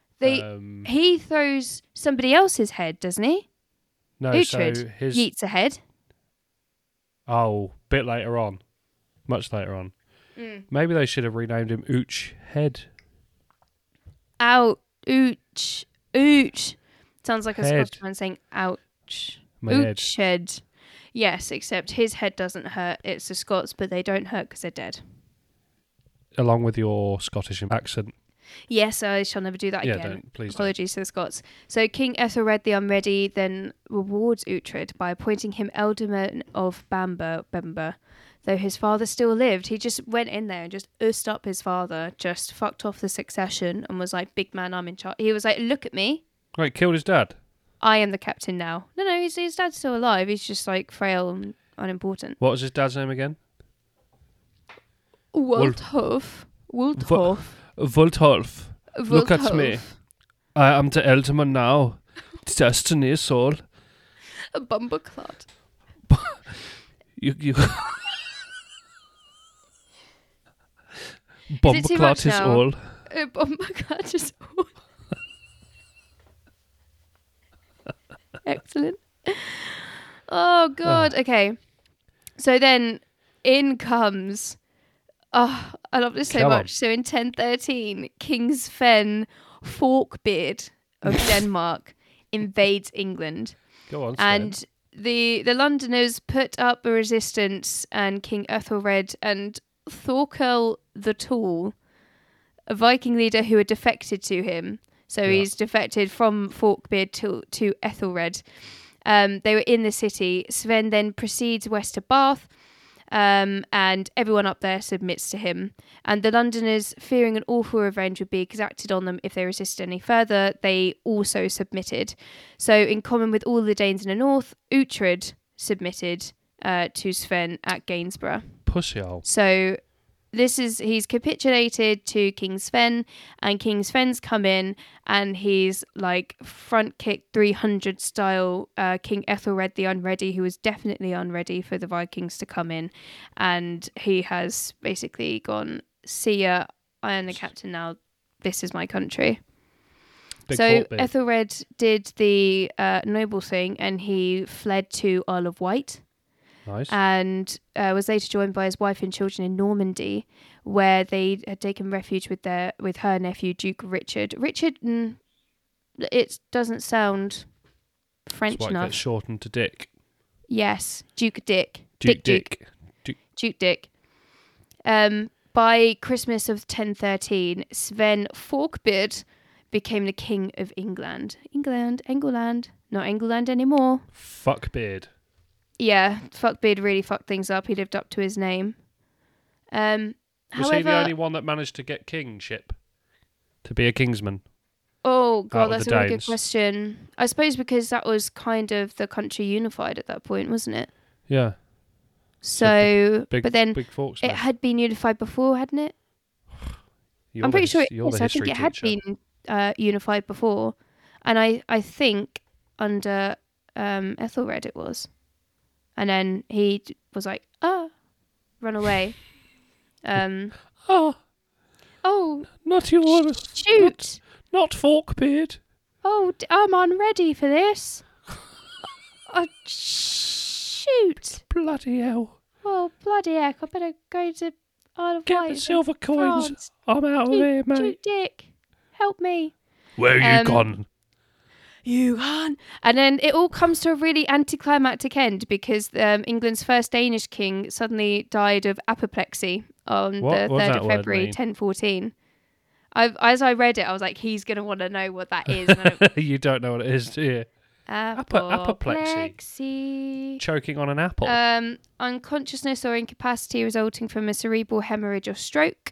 throws somebody else's head, doesn't he? No, Uhtred so his yeets a head. Oh, bit later on, much later on. Maybe they should have renamed him Ooch Head. Ouch. Sounds like a Scottish man saying ouch. Ooch head. Yes, except his head doesn't hurt. It's the Scots, but they don't hurt because they're dead. Along with your Scottish accent. Yes, I shall never do that Yeah, again. please don't. Apologies to the Scots. So King Ethelred the Unready then rewards Uhtred by appointing him Ealdorman of Bamber. Though his father still lived, he just went in there and just ussed up his father, just fucked off the succession and was like, big man, I'm in charge. He was like, look at me. Right, killed his dad. I am the captain now. No, his dad's still alive. He's just like frail and unimportant. What was his dad's name again? Wulfthulf. Wulfthulf. Look at me. I am the Ealdorman now. Destiny soul. A bumbleclot. You Is it too much Bumbleclot is now? all. A bumbleclot is all. Excellent. Oh, God. Okay. So then in comes... Oh, I love this so Come on. much. So in 1013, King Sven Forkbeard of Denmark invades England. Go on, Sven. And the Londoners put up a resistance, and King Ethelred and Thorkel the Tall, a Viking leader who had defected to him. So Yeah. he's defected from Forkbeard to Ethelred. They were in the city. Sven then proceeds west to Bath, and everyone up there submits to him. And the Londoners, fearing an awful revenge would be exacted on them if they resisted any further, they also submitted. So in common with all the Danes in the north, Uhtred submitted to Sven at Gainsborough. Pussy hole. So he's capitulated to King Sven, and King Sven's come in and he's like front kick 300 style King Ethelred the Unready, who was definitely unready for the Vikings to come in, and he has basically gone, see ya, I am the captain now, this is my country. So Ethelred did the noble thing, and he fled to Isle of Wight. Nice. And was later joined by his wife and children in Normandy, where they had taken refuge with her nephew Duke Richard. Richard, it doesn't sound French That's why it enough. gets shortened to Dick. Yes, Duke Dick. Dick. Duke Dick. By Christmas of 1013, Sven Forkbeard became the king of England. England, not England anymore. Fuck beard. Yeah, Fuckbeard really fucked things up. He lived up to his name. Was However, he the only one that managed to get kingship? To be a kingsman? oh out god, of that's the a really good Danes? question. I suppose because that was kind of the country unified at that point, wasn't it? Yeah. So, Big, but then big forks. it had been unified before, hadn't it? You're I'm the pretty sure it you're the is. I think history it had teacher. been unified before, and I think under Ethelred it was. And then he was like, run away. Oh, Oh, not your... shoot. Not Forkbeard. Oh, I'm unready for this. Oh, shoot. Bloody hell. Oh, bloody heck. I better go to Isle of Get Wight the in silver coins. France. I'm out of here, mate. Duke Dick, help me. Where you Um, gone? You can't. And then it all comes to a really anticlimactic end because England's first Danish king suddenly died of apoplexy on What the does 3rd that of word February, mean? 1014. As I read it, I was like, he's going to want to know what that is. And You don't know what it is, do you? apoplexy. Choking on an apple. Unconsciousness or incapacity resulting from a cerebral hemorrhage or stroke.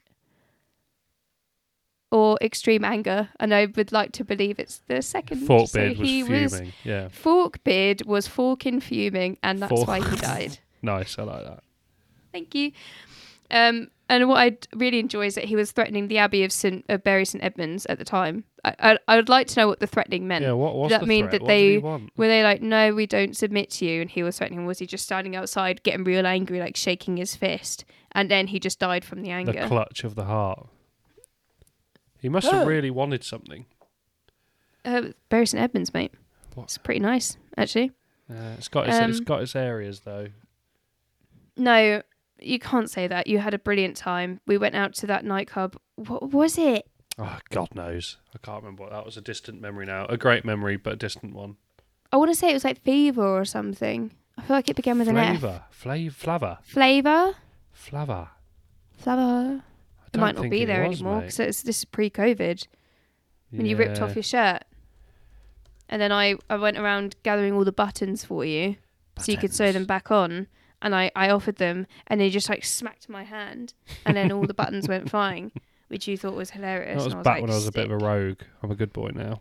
Or extreme anger, and I would like to believe it's the second. Forkbeard So was he fuming. Yeah. Forkbeard was forking fuming, and that's why he died. Nice, I like that. Thank you. And what I really enjoy is that he was threatening the Abbey of Bury St Edmunds at the time. I would like to know what the threatening meant. Yeah, what's Did that the mean threat? that What did he they want? were they like, no, we don't submit to you, and he was threatening? Was he just standing outside, getting real angry, like shaking his fist, and then he just died from the anger? The clutch of the heart. He must have really wanted something. Bury St Edmunds, mate. What? It's pretty nice, actually. It's got its areas though. No, you can't say that. You had a brilliant time. We went out to that nightclub. What was it? Oh, God knows. I can't remember what that was. A distant memory now. A great memory, but a distant one. I want to say it was like Fever or something. I feel like it began with an F. Flavour. Flavour? Flavour. Flavour. It might not think be it there was, anymore mate. because this is pre-COVID when you ripped off your shirt. And then I went around gathering all the buttons for you so you could sew them back on. And I offered them, and they just like smacked my hand, and then all the buttons went flying, which you thought was hilarious. That was and I was back like, when I was a bit of a "Sick." rogue. I'm a good boy now.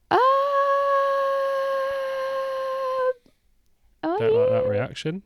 Oh, Don't like that reaction.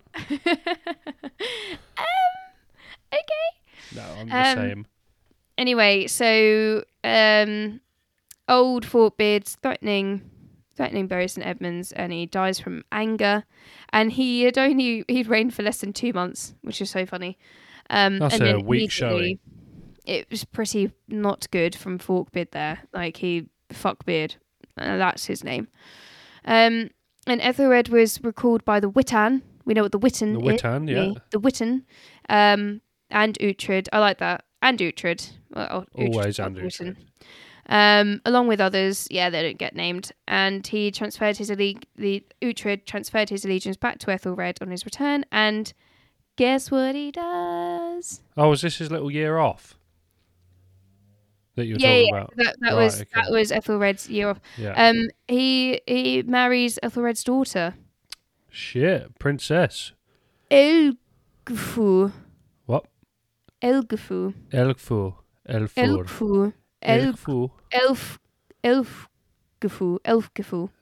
Okay. No, I'm the same. Anyway, so old Forkbeard's threatening Bury St Edmunds, and he dies from anger. And he'd reigned for less than 2 months, which is so funny. That's and a then weak showing. It was pretty not good from Forkbeard there. Like Fuckbeard, that's his name. And Ethelred was recalled by the Witan. We know what the Witan is. The Witan, yeah. The Witan. And Uhtred. I like that. And Uhtred. Well, Always Uhtred, and not Witan. Uhtred. Along with others, they don't get named. And he transferred Uhtred transferred his allegiance back to Ethelred on his return. And guess what he does? Oh, was this his little year off that you were talking about? That was Ethelred's year off. Yeah. He marries Ethelred's daughter. Shit, princess. Elgfu. What? Elgfu. Elgfu. Elgfu. Elgfu. Elfgefu.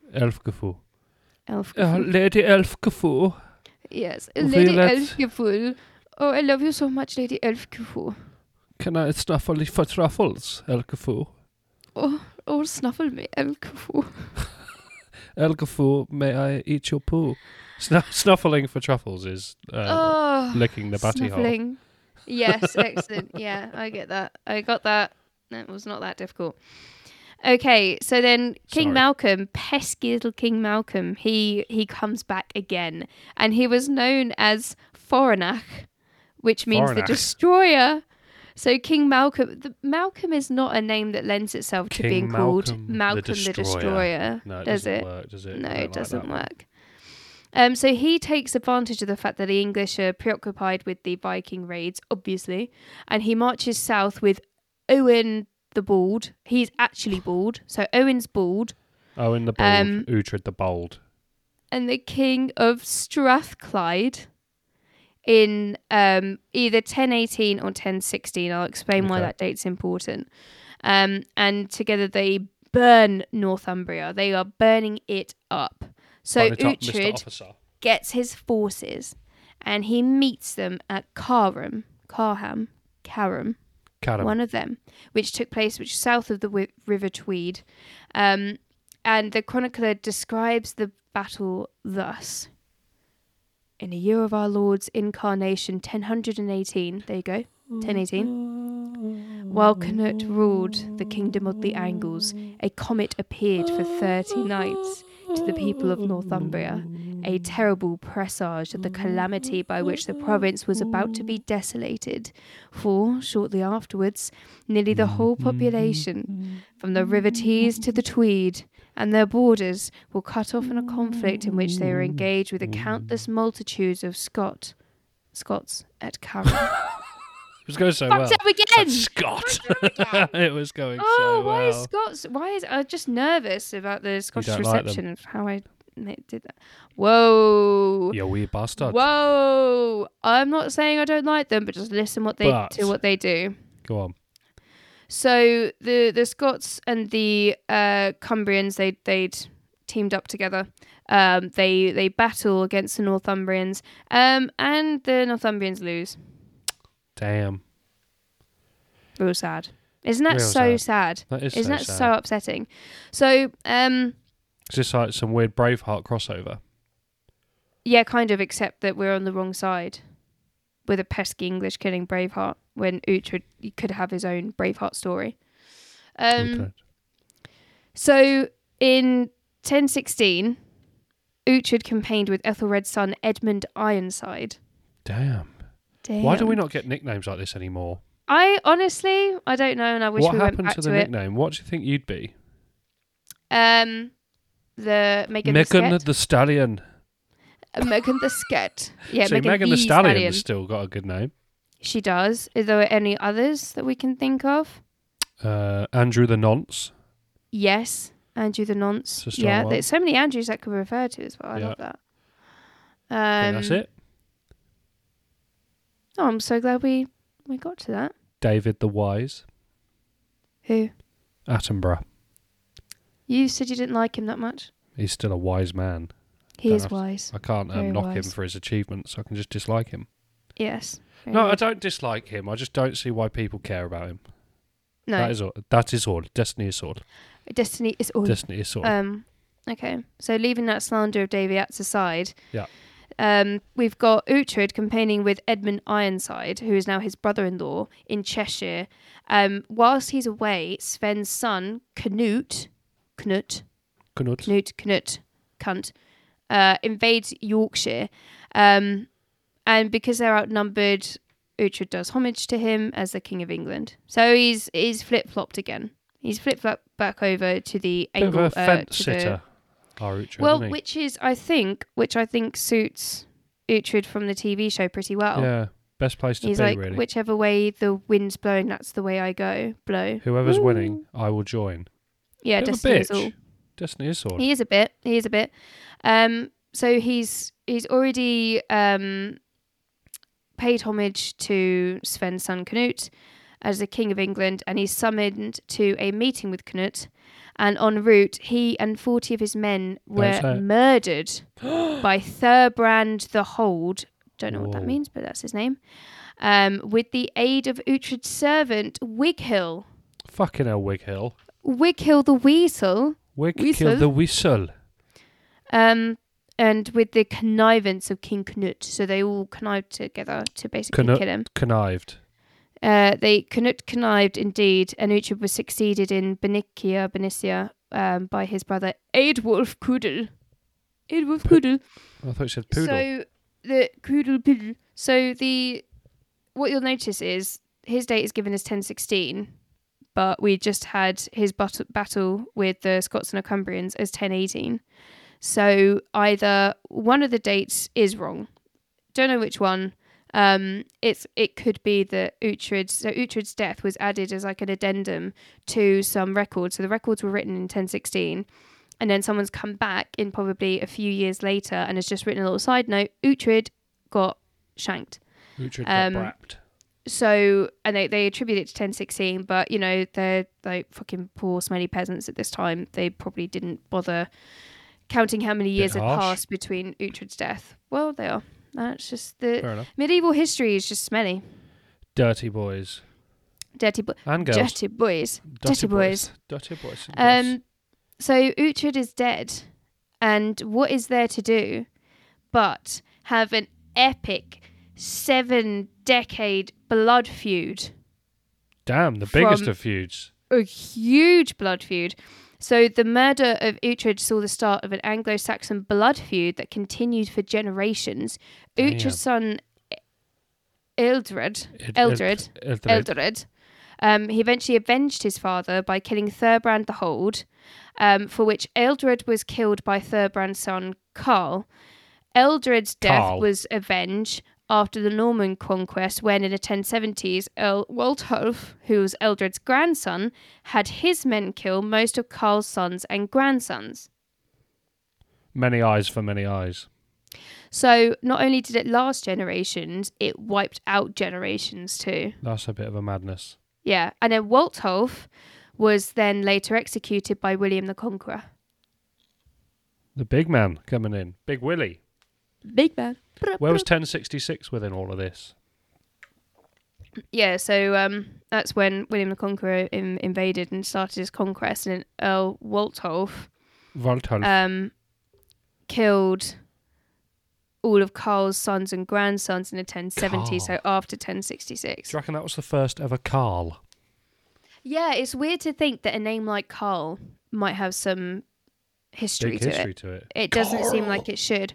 Lady Elfgefu. Yes, Lady Elfgefu. Oh, I love you so much, Lady Elfgefu. Can I snuffle for truffles, Elgfu? Oh, snuffle me, Elfgefu. Elgfu, may I eat your poo? Snuffling for truffles is licking the butty hole. Snuffling. Yes, excellent. Yeah, I get that. I got that. That was not that difficult. Okay, so then King Malcolm, pesky little King Malcolm, he comes back again, and he was known as Foranach, which means the destroyer. So King Malcolm, Malcolm is not a name that lends itself to being called Malcolm the Destroyer. No, it does doesn't it? Work, does it? No, it doesn't work. So he takes advantage of the fact that the English are preoccupied with the Viking raids, obviously, and he marches south with Owen the Bald. He's actually bald, so Owen's bald. Owen the Bald, Uhtred the Bold. And the King of Strathclyde in either 1018 or 1016. I'll explain why that date's important. And together they burn Northumbria. They are burning it up. So Uhtred gets his forces and he meets them at Carham, one of them, which took place south of the River Tweed. And the chronicler describes the battle thus. In the year of our Lord's incarnation, 1018, there you go, 1018, while Canute ruled the kingdom of the Angles, a comet appeared for 30 nights to the people of Northumbria, a terrible presage of the calamity by which the province was about to be desolated, for, shortly afterwards, nearly the whole population, from the River Tees to the Tweed, and their borders were cut off in a conflict in which they were engaged with the countless multitudes of Scots at Carham. It was going so well. Fucked up again! Scott! It was going so well. Why is Scots... I'm just nervous about the Scottish reception of how I did that. Whoa! You wee bastard. Whoa! I'm not saying I don't like them, but just listen to what they do. Go on. So the Scots and the Cumbrians, they'd teamed up together. They battle against the Northumbrians, and the Northumbrians lose. Damn. Real sad. Isn't that so sad? That is Isn't that sad. so upsetting? So Is this like some weird Braveheart crossover? yeah, kind of, except that we're on the wrong side with a pesky English killing Braveheart when Uhtred could have his own Braveheart story. So in 1016, Uhtred campaigned with Ethelred's son Edmund Ironside. Damn. Why do we not get nicknames like this anymore? I don't know, and I wish we went back to it. What happened to the nickname? What do you think you'd be? The Megan the Stallion. Megan the Sket. Yeah, See, Megan the Stallion has still got a good name. She does. Are there any others that we can think of? Andrew the Nonce. Yes, Andrew the Nonce. Yeah, one. there's so many Andrews that could be referred to as well. I love that. I think that's it. Oh, I'm so glad we got to that. David the Wise. Who? Attenborough. You said you didn't like him that much. He's still a wise man. He is wise. I can't knock him for his achievements. I can just dislike him. Yes. No, I don't dislike him. I just don't see why people care about him. No. That is all. Destiny is all. Destiny is all. Destiny is all. Okay. So leaving that slander of Davy Atts aside. Yeah. We've got Uhtred campaigning with Edmund Ironside, who is now his brother-in-law in Cheshire. Whilst he's away, Sven's son Canute, invades Yorkshire, and because they're outnumbered, Uhtred does homage to him as the King of England. So he's flip-flopped again. He's flip-flopped back over to the bit angle. Of a fence sitter. Uhtred, well, which I think suits Uhtred from the TV show pretty well. Yeah, best place to He's be, like, really. whichever way the wind's blowing, that's the way I go. Blow. Whoever's winning, I will join. Yeah, Destiny is all. Destiny is all. He is a bit. So he's already paid homage to Sven's son Canute as the King of England, and he's summoned to a meeting with Canute. And en route, he and 40 of his men were murdered by Thurbrand the Hold. Don't know what that means, but that's his name. With the aid of Uhtred's servant, Wighill. Fucking hell, Wighill. Wighill the Weasel. Wighill the Weasel. And with the connivance of King Canute. So they all connived together to basically kill him. Connived. Canute connived indeed, and Uhtred was succeeded in Bernicia by his brother Eadwulf Kudel. I thought you said poodle. So the Kudel. So what you'll notice is his date is given as 1016, but we just had his battle with the Scots and Northumbrians as 1018. So either one of the dates is wrong. Don't know which one. It could be that Uhtred's death was added as like an addendum to some records. So the records were written in 1016, and then someone's come back in probably a few years later and has just written a little side note. Uhtred got shanked. Uhtred got brapped. So, and they attribute it to 1016, but you know, they're like fucking poor smelly peasants at this time. They probably didn't bother counting how many years had passed between Uhtred's death. Well, they are. That's just the medieval history is just smelly. Dirty boys. Dirty boys. And girls. Dirty boys. Dirty boys. Dirty boys. So Uhtred is dead. And what is there to do but have an epic 7-decade blood feud? Damn, the biggest of feuds. A huge blood feud. So the murder of Uhtred saw the start of an Anglo-Saxon blood feud that continued for generations. Uhtred's son Eldred, he eventually avenged his father by killing Thurbrand the Hold, for which Eldred was killed by Thurbrand's son Karl. Eldred's death was avenged after the Norman conquest, when in the 1070s, Earl Waltholf, who was Eldred's grandson, had his men kill most of Karl's sons and grandsons. Many eyes for many eyes. So not only did it last generations, it wiped out generations too. That's a bit of a madness. Yeah, and then Waltholf was then later executed by William the Conqueror. The big man coming in. Big Willie. Big man. Where was 1066 within all of this? Yeah, so that's when William the Conqueror invaded and started his conquest, and Earl Waltholf killed all of Karl's sons and grandsons in the 1070s, so after 1066. Do you reckon that was the first ever Karl? Yeah, it's weird to think that a name like Karl might have some history to it. It doesn't seem like it should.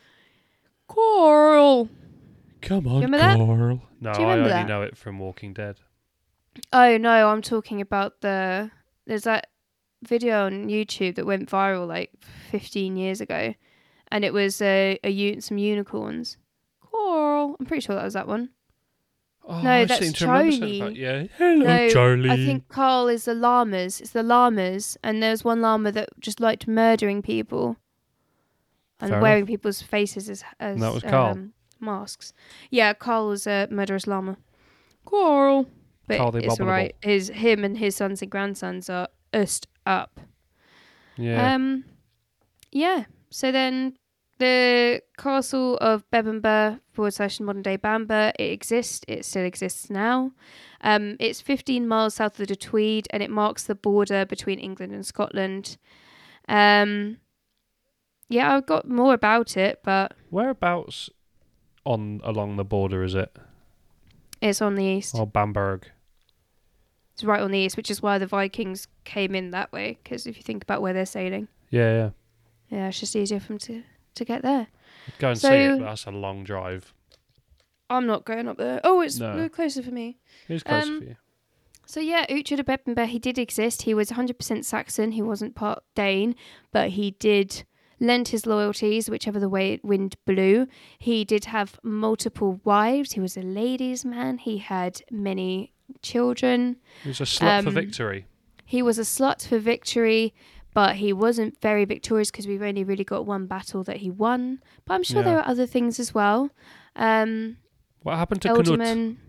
Carl. Come on, Carl. No, I only know it from Walking Dead. Oh, no, I'm talking about there's that video on YouTube that went viral like 15 years ago, and it was some unicorns. Carl. I'm pretty sure that was that one. Oh, No, I that's seem to remember something Charlie. about, yeah. Hello, No, Charlie. I think Carl is the llamas. It's the llamas, and there's one llama that just liked murdering people and Fair wearing enough. people's faces as And that was Carl. masks. Yeah, Carl was a murderous llama. Carl, but Carl the it's Abominable. alright. Him and his sons and grandsons are used up. Yeah. Yeah. So then the castle of Bebbanburg / modern day Bamber, it exists. It still exists now. It's 15 miles south of the Tweed, and it marks the border between England and Scotland. Yeah, I've got more about it, but Whereabouts along the border is it? it's on the east. Oh, Bamberg. It's right on the east, which is why the Vikings came in that way. Because if you think about where they're sailing, Yeah. yeah, it's just easier for them to get there. Go and So- see it, but that's a long drive. I'm not going up there. Oh, it's No. closer for me. Who's closer for you? So yeah, Uhtred of Bebbanburg, he did exist. He was 100% Saxon. He wasn't part Dane, but he did lend his loyalties whichever the way wind blew. He did have multiple wives. He was a ladies' man. He had many children. He was a slut for victory. He was a slut for victory, but he wasn't very victorious because we've only really got one battle that he won. But I'm sure Yeah. there are other things as well. What happened to Canute? Ealdorman.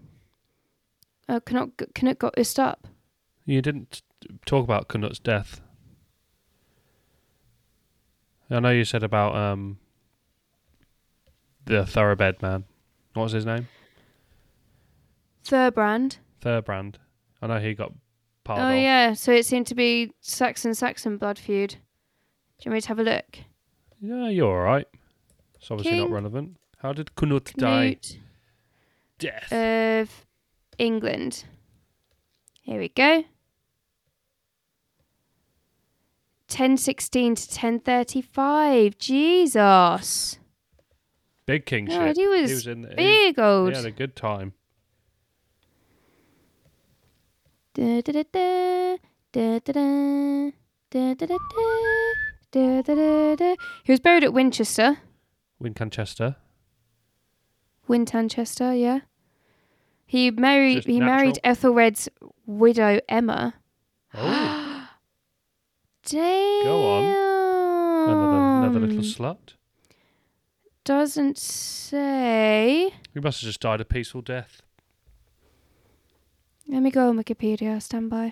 Canute got used up. You didn't talk about Canute's death. I know you said about the thoroughbred man. What was his name? Thurbrand. Thurbrand. I know he got part Oh of. yeah, so it seemed to be Saxon blood feud. Do you want me to have a look? Yeah, you're all right. It's obviously not King relevant. How did Canute die? Canute Death. of England. Here we go. 1016 to 1035. Jesus. Big king God, shit. he was in big old. He had a good time. Da, da, da, da, da, da, da, da, da, da, da, da, da, da. He was buried at Winchester. Wincanchester. Wintanchester, yeah. He married Just married Ethelred's widow Emma. Oh, Damn. Go on. Another little slut. Doesn't say. He must have just died a peaceful death. Let me go on Wikipedia. Stand by.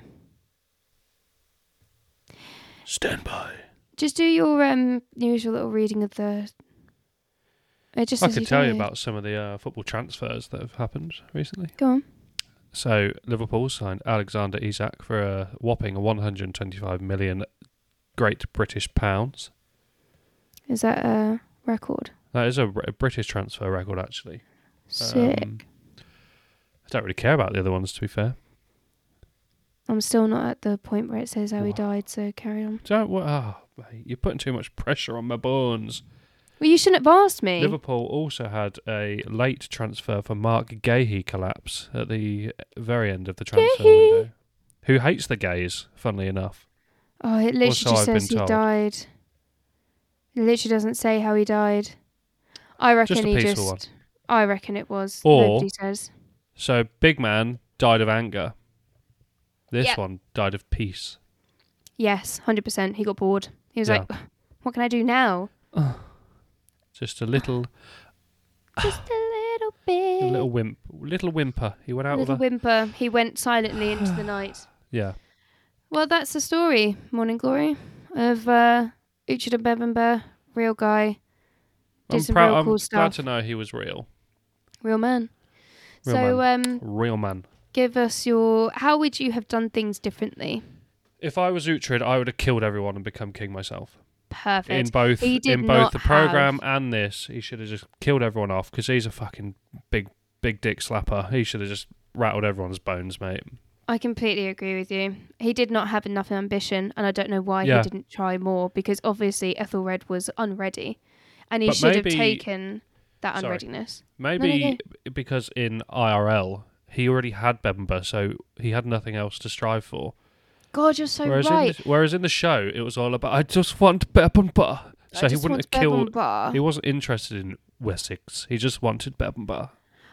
Stand by. Just do your usual little reading of the. It just I says could he tell you died. about some of the football transfers that have happened recently. Go on. So Liverpool signed Alexander Isak for a whopping 125 million Great British pounds. Is that a record? That is a British transfer record, actually. Sick. I don't really care about the other ones, to be fair. I'm still not at the point where it says how he Wow. died, so carry on. Mate, you're putting too much pressure on my bones. Well, you shouldn't have asked me. Liverpool also had a late transfer for Mark Gahey collapse at the very end of the transfer Gahey. window. Who hates the gays, funnily enough. Oh, it literally Also, just I've been says he told. died. It literally doesn't say how he died. I reckon Just a he peaceful just. one. I reckon it was. Or- Nobody says. So, big man died of anger. This Yep. one died of peace. Yes, 100%. He got bored. He was Yeah. like, "What can I do now?" Just a little Just a little bit. little whimper. He went out Little with a... whimper. He went silently into the night. Yeah. Well, that's the story, Morning Glory, of Uhtred of Bebbanburg, real guy, did some real cool I'm stuff. glad to know he was real. Real man. Real So, Real man. give us your. How would you have done things differently? If I was Uhtred, I would have killed everyone and become king myself. Perfect. In both He did in not both the program have- and this, he should have just killed everyone off because he's a fucking big dick slapper. He should have just rattled everyone's bones, mate. I completely agree with you. He did not have enough ambition, and I don't know why Yeah. he didn't try more, because obviously Ethelred was unready, and he But should have maybe- taken that Sorry. unreadiness. Maybe because in IRL he already had Bebbanburg, so he had nothing else to strive for. God, you're so whereas right. whereas in the show it was all about I just want Bebbanburg. So he wouldn't have killed. He wasn't interested in Wessex. He just wanted Bebbanburg.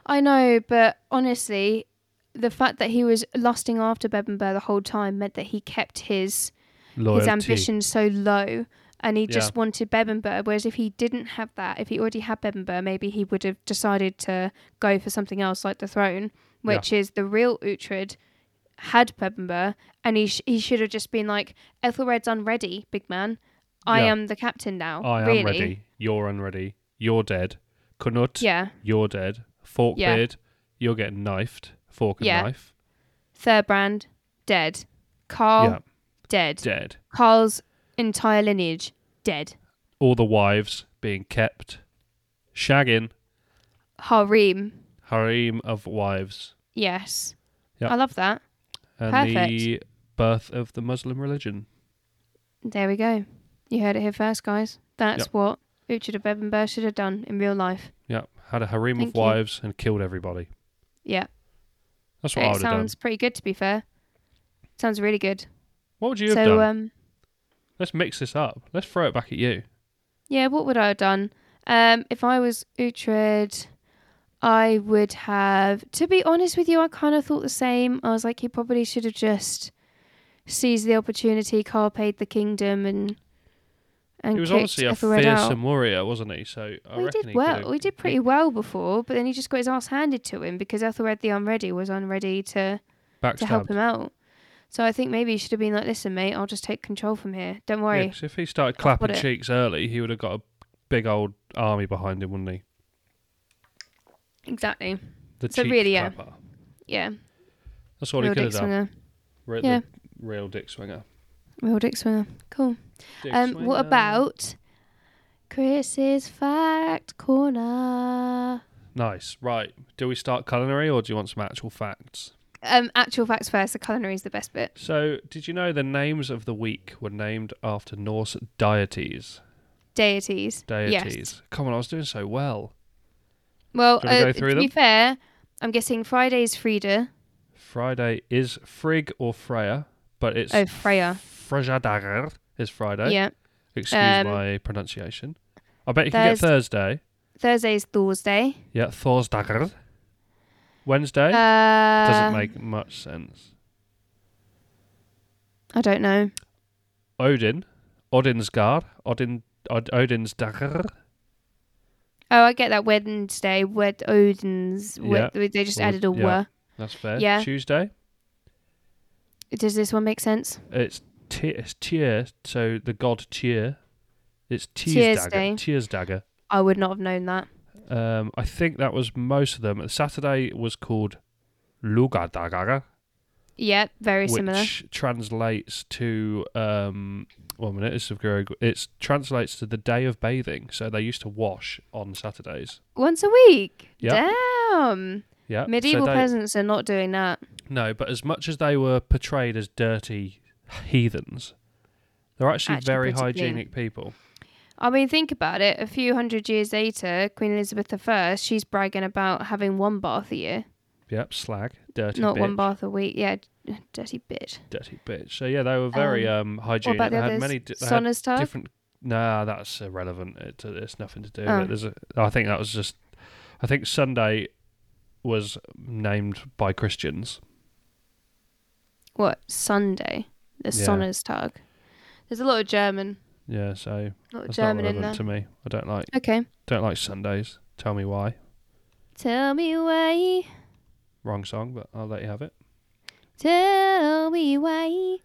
I know, but honestly, the fact that he was lusting after Bebbanburg the whole time meant that he kept his Loyalty. ambition so low, and he just Yeah. wanted Bebbanburg. Whereas if he didn't have that, if he already had Bebbanburg, maybe he would have decided to go for something else like the throne, which is the real Uhtred had Bebbanburg, and he should have just been like, Ethelred's unready, big man. I Yeah. am the captain now. I really. am ready. You're unready. You're dead. Knut, Yeah. you're dead. Forkbeard, you're getting knifed. Fork and knife. Thurbrand, dead. Carl, dead. Dead. Carl's entire lineage, dead. All the wives being kept. Shagging. Harem, Harem of wives. yes. Yep. I love that. And Perfect. the birth of the Muslim religion. There we go. You heard it here first, guys. That's what Uhtred of Bebbanburg should have done in real life. Yeah. Had a harem Thank of you. wives and killed everybody. Yeah. That's what I It would have done. sounds pretty good, to be fair. Sounds really good. What would you have So, done? Let's mix this up. Let's throw it back at you. yeah, what would I have done? If I was Uhtred, I would have... To be honest with you, I kind of thought the same. I was like, he probably should have just seized the opportunity, carped the kingdom, and He was kicked obviously a Ethelred out. fearsome warrior, wasn't he? So I He reckon did he well. could've- He did pretty well before, but then he just got his ass handed to him because Ethelred the Unready was unready to help backstabbed. him out. So I think maybe he should have been like, listen, mate, I'll just take control from here. Don't Yeah, worry. 'cause if he started got clapping it. cheeks early, he would have got a big old army behind him, wouldn't he? Exactly. The So cheek really, yeah. clapper. Yeah. That's what Real he could dick have done. swinger. Yeah. The real dick swinger. Real dick swinger. Cool. Dick What swinger. about Chris's Fact Corner? Nice. Right. Do we start culinary or do you want some actual facts? Actual facts first. The culinary is the best bit. So, did you know the names of the week were named after Norse deities? Deities. Yes. Deities. Come on, I was doing so well. Well, Do you wanna go through to be fair, I'm guessing Friday's Frida. Friday is Frigg or Freya, but it's Oh, Freya. Frajadagar is Friday. Yeah. Excuse my pronunciation. I bet you can get Thurs- Thursday. Thursday's Thursday. Yeah, Thorsdagar. Wednesday doesn't Uh, make much sense. I don't know. Odin, Odinsgard, Odinsdagar. Oh, I get that Wednesday. Odin's. Yeah. They just Well, added a yeah. were. That's fair. Yeah. Tuesday, Does this one make sense? it's Tyr, so the god Tyr. It's Tuesday. Tyrsdagger. I would not have known that. I think that was most of them. Saturday was called Lugadagar, Yeah, very similar. which translates to 1 minute. It translates to the day of bathing. So they used to wash on Saturdays. Once a week. Yeah. Damn. Yeah, Medieval so peasants are not doing that. No, but as much as they were portrayed as dirty heathens, they're actually very pretty clean. hygienic people. I mean, think about it. A few hundred years later, Queen Elizabeth I, she's bragging about having one bath a year. Yep, slag, dirty Not bitch, one bath a week. Yeah, dirty bitch. dirty bitch. So yeah, they were very hygienic. What about the They had others? many they had Sonnerstag? different. Nah, that's irrelevant. It's nothing to do Oh. with it. I think that was just. I think Sunday was named by Christians. What? Sunday. The Yeah. Sonnerstag. There's a lot of German. Yeah, so A lot of that's German not in relevant there. to me. I Okay. don't like Sundays. Tell me why. Tell me why. Wrong song, but I'll let you have it. Tell me why.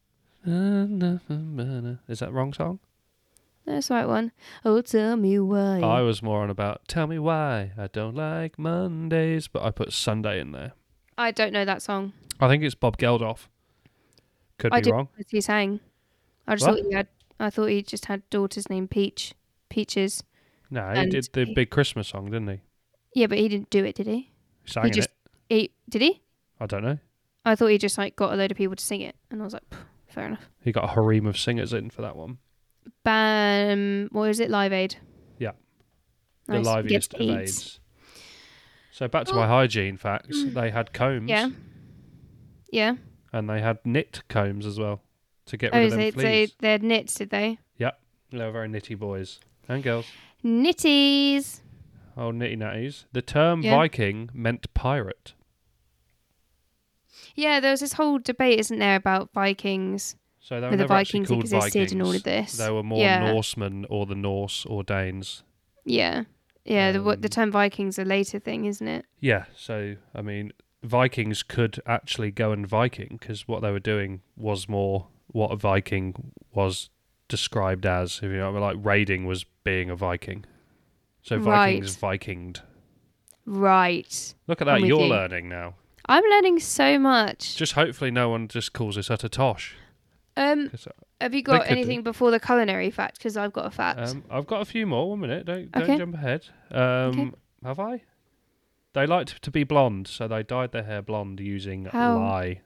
Is that wrong song? That's the right one. Oh, tell me why. I was more on about tell me why I don't like Mondays, but I put Sunday in there. I don't know that song. I think it's Bob Geldof. Could I be didn't wrong. know what he sang. I just What? thought he had. I thought he just had daughters named Peaches. No, he And did the big Christmas song, didn't he? Yeah, but he didn't do it, did he? He sang He in just. it. Did he? I don't know. I thought he just like got a load of people to sing it, and I was like, fair enough. He got a harem of singers in for that one. What is it? Live Aid. Yeah. Nice. The Gets liveliest of aids. So back to my hygiene facts. They had combs. Yeah. Yeah. And they had knit combs as well to get Oh, rid of them fleas. they had knits, did they? Yep. They were very knitty boys and girls. Knitties. old nitty natties. The term Yeah. Viking meant pirate. Yeah, there was this whole debate, isn't there, about Vikings, So they were whether never actually Vikings called existed Vikings. and all of this. They were more Yeah. Norsemen or the Norse or Danes. Yeah. Yeah, the term Viking's a later thing, isn't it? Yeah, so, I mean, Vikings could actually go and Viking, because what they were doing was more what a Viking was described as. If you know, like raiding was being a Viking. So Vikings Vikinged. Right. Look at that, I'm with you're you. learning now. I'm learning so much. Just hopefully no one just calls us utter tosh. 'Cause, Have you they got could anything before the culinary fact? Because I've got a fact. I've got a few more. 1 minute, don't Okay. jump ahead. Okay. Have I? They liked to be blonde, so they dyed their hair blonde using How? lye.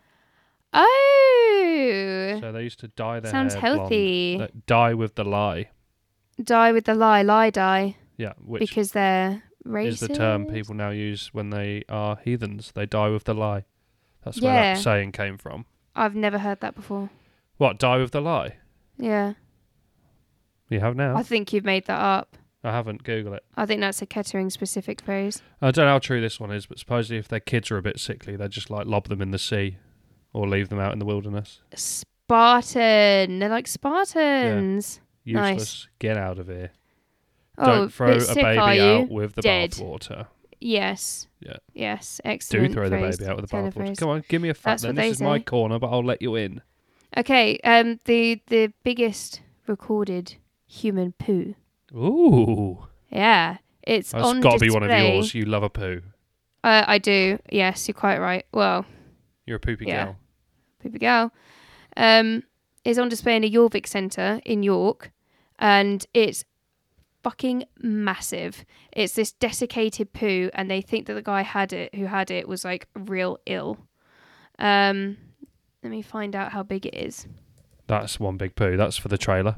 Oh! So they used to dye their Sounds hair healthy. blonde. Dye with the lye. Die with the lie die. Yeah, which Because they're racist. is the term people now use when they are heathens. They die with the lie. That's where Yeah. that saying came from. I've never heard that before. What, die with the lie? Yeah. You have now? I think you've made that up. I haven't. Google it. I think that's a Kettering specific phrase. I don't know how true this one is, but supposedly if their kids are a bit sickly, they just like lob them in the sea or leave them out in the wilderness. Spartan. They're like Spartans. Useless. Nice. Get out of here. Oh, Don't throw bit a sick, baby are you? out with the Dead. bathwater. Yes. Yeah. Yes. Do Excellent. throw the phrase. baby out with the Turn of bathwater. phrase. Come on, give me a fact That's then. what they This is my say. corner, but I'll let you in. Okay. The biggest recorded human poo. Ooh. Yeah. It's That's on got to display. be one of yours. You love a poo. I do. Yes, you're quite right. Well, You're a poopy Yeah. girl. Poopy Gal, is on display in a Jorvik Centre in York, and it's fucking massive. It's this desiccated poo, and they think that the guy who had it was like real ill. Let me find out how big it is. That's one big poo. That's for the trailer.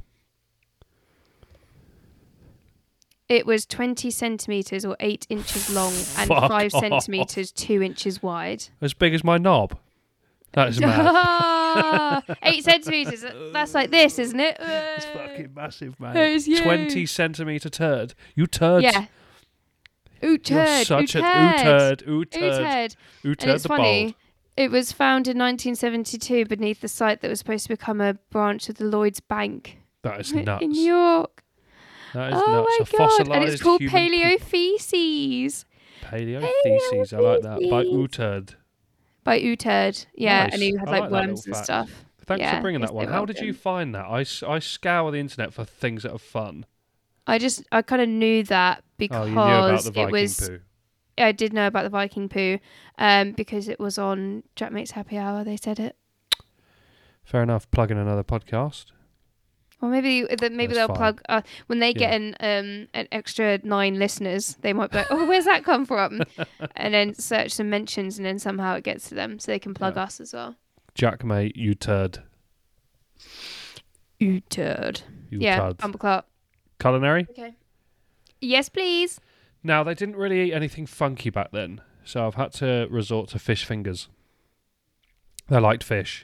It was 20 centimetres or 8 inches long and Fuck 5 off. centimetres, 2 inches wide. As big as my knob. That is mad. 8 centimetres. That's like this, isn't it? It's fucking massive, mate. It's huge. 20 centimetre turd. You turds. Yeah. Ooh, You're turd. such ooh, a turd. ooh turd. Ooh And turd it's the funny. bold. It was found in 1972 beneath the site that was supposed to become a branch of the Lloyd's Bank That is nuts. in New York. That is Oh nuts. my A god! fossilised And it's called human paleofeces Paleofeces. I like that. By Paleofeces. ooh turd. by Uterd. Yeah, Nice. and he had I like like that worms little and fact. stuff. Thanks Yeah, for bringing yes, that one. they're How did you welcome. find that? I scour the internet for things that are fun. I kind of knew that Oh, you knew about because the it Viking was. poo. I did know about the Viking poo, because it was on Jack Mate's Happy Hour. They said it. Fair enough. Plug in another podcast. Or maybe That's they'll fine. plug when they get an extra 9 listeners. They might be like, "Oh, where's that come from?" and then search some mentions, and then somehow it gets to them, so they can plug us as well. Jack, mate, you turd. Uterd. You Yeah, turd. bumper clap. Culinary? Okay. Yes, please. Now, they didn't really eat anything funky back then, so I've had to resort to fish fingers. They liked fish.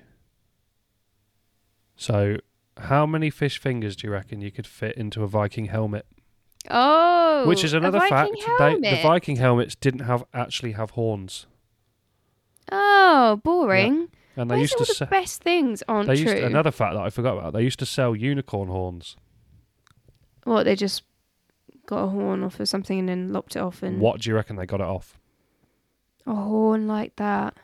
So, how many fish fingers do you reckon you could fit into a Viking helmet? Oh, Which is another a fact. Viking The helmet. Viking helmets didn't actually have horns. Oh, boring. And they Where's used all to the best things aren't true? another fact that I forgot about. They used to sell unicorn horns. What, they just got a horn off of something and then lopped it off and What do you reckon they got it off? a horn like that.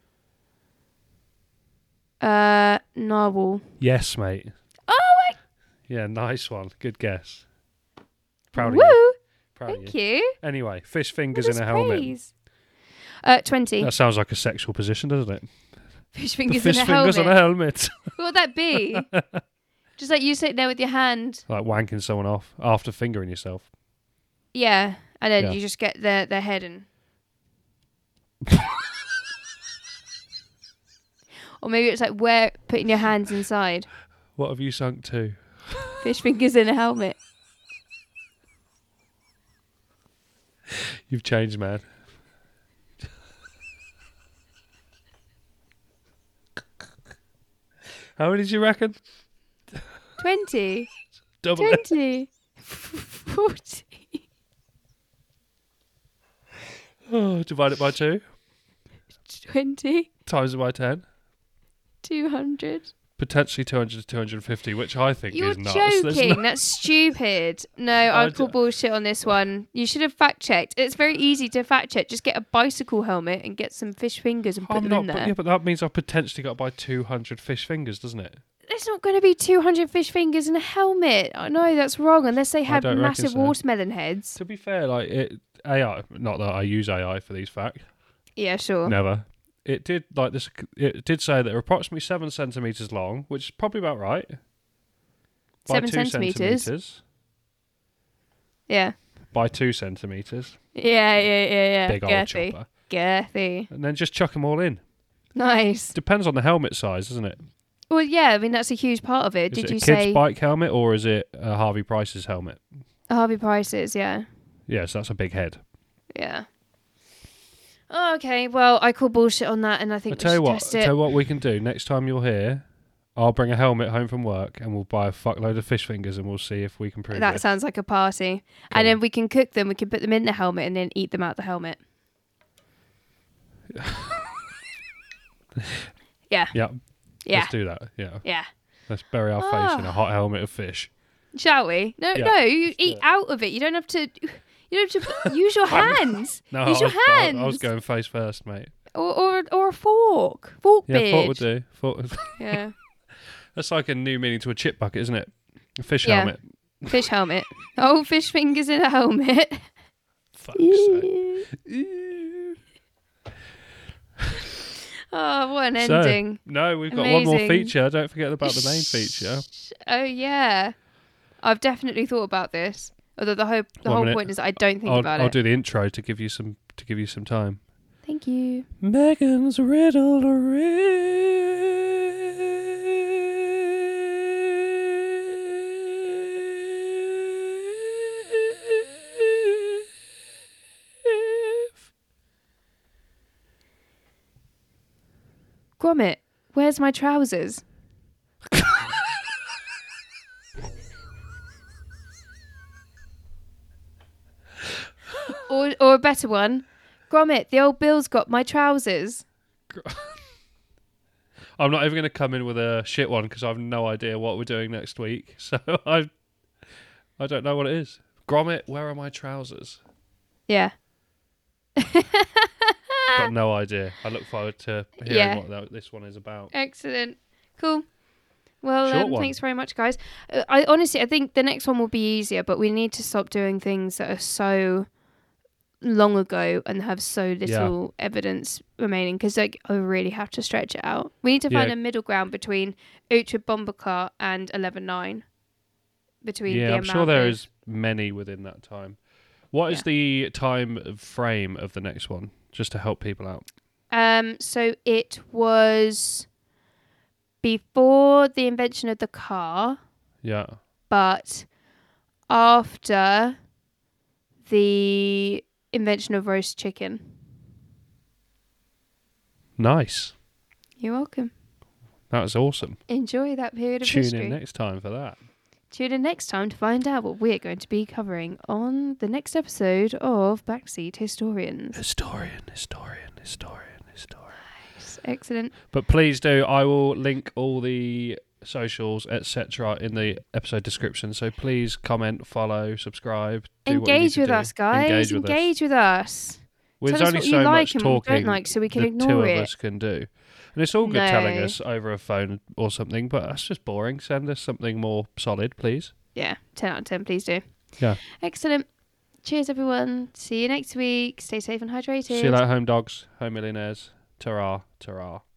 Narwhal. Yes, mate. Oh, Yeah, nice one. Good guess. Proud woo! of you. Proud Thank of you. you. Anyway, fish fingers What in a a helmet. praise. 20. That sounds like a sexual position, doesn't it? Fish The fingers fish in a fingers helmet. on a helmet. What would that be? Just like you sitting there with your hand. Like wanking someone off after fingering yourself. Yeah. And then Yeah. you just get their head and... Or maybe it's like putting your hands inside. What have you sunk to? Fish fingers in a helmet. You've changed, man. How many did you reckon? 20. Double it. 20. 40. Divide it by 2. 20. Times it by 10. 200. Potentially 200 to 250, which I think You're is nuts. There's joking. That's stupid. No, I'd call bullshit on this one. You should have fact checked. It's very easy to fact check. Just get a bicycle helmet and get some fish fingers and put them in there. Yeah, but that means I've potentially got to buy 200 fish fingers, doesn't it? There's not going to be 200 fish fingers in a helmet. Oh, no, that's wrong. Unless they have massive watermelon heads. To be fair, AI. Not that I use AI for these facts. Yeah, sure. Never. It did this. It did say that they're approximately 7 centimeters long, which is probably about right. 7 centimeters. Yeah. By 2 centimeters. Yeah. Big old chopper. Girthy. And then just chuck them all in. Nice. Depends on the helmet size, doesn't it? Well, yeah. I mean, that's a huge part of it. Is it a kid's bike helmet or is it a Harvey Price's helmet? Harvey Price's, yeah. Yes, that's a big head. Yeah. Oh, okay, well, I call bullshit on that, and I think tell you what we can do. Next time you're here, I'll bring a helmet home from work, and we'll buy a fuckload of fish fingers, and we'll see if we can prove that. Sounds like a party. Cool. And then we can cook them. We can put them in the helmet, and then eat them out the helmet. Yeah. Yeah. Let's do that. Yeah. Yeah. Let's bury our face in a hot helmet of fish. Shall we? No, you eat out of it. You don't have to. You don't have to use your hands. No, use your hands. I was going face first, mate. Or a fork. Fork beard. Yeah, fork would do. Fork. Yeah. That's like a new meaning to a chip bucket, isn't it? A fish helmet. Fish helmet. Oh, fish fingers in a helmet. Fuck's sake. Oh, what an ending. No, we've got one more feature. Don't forget about the main feature. Oh, yeah. I've definitely thought about this. Although the whole point is I don't think about it. I'll do the intro to give you some time. Thank you. Megan's riddle to Gromit, where's my trousers? Or a better one, Gromit, the old Bill's got my trousers. I'm not even going to come in with a shit one because I have no idea what we're doing next week. So I don't know what it is. Gromit, where are my trousers? Yeah. Got no idea. I look forward to hearing what this one is about. Excellent. Cool. Well, thanks very much, guys. I think the next one will be easier, but we need to stop doing things that are so long ago and have so little evidence remaining, because I really have to stretch it out. We need to find a middle ground between Ultra Bombercar and 11.9. I'm sure there is many within that time. What is the time frame of the next one, just to help people out? So it was before the invention of the car. Yeah. But after the invention of roast chicken. Nice. You're welcome. That was awesome. Enjoy that period of history. Tune in next time for that. Tune in next time to find out what we're going to be covering on the next episode of Backseat Historians. Historian. Nice. Excellent. But please do. I will link all the socials, etc., in the episode description. So please comment, follow, subscribe. Engage with us, guys. Engage with us. There's Tell us only what so you like much and talking don't like, so we can ignore two it. of us can do. And it's all good telling us over a phone or something, but that's just boring. Send us something more solid, please. Yeah, 10 out of 10, please do. Yeah. Excellent. Cheers, everyone. See you next week. Stay safe and hydrated. See you later, home dogs, home millionaires. Ta-ra, ta-ra.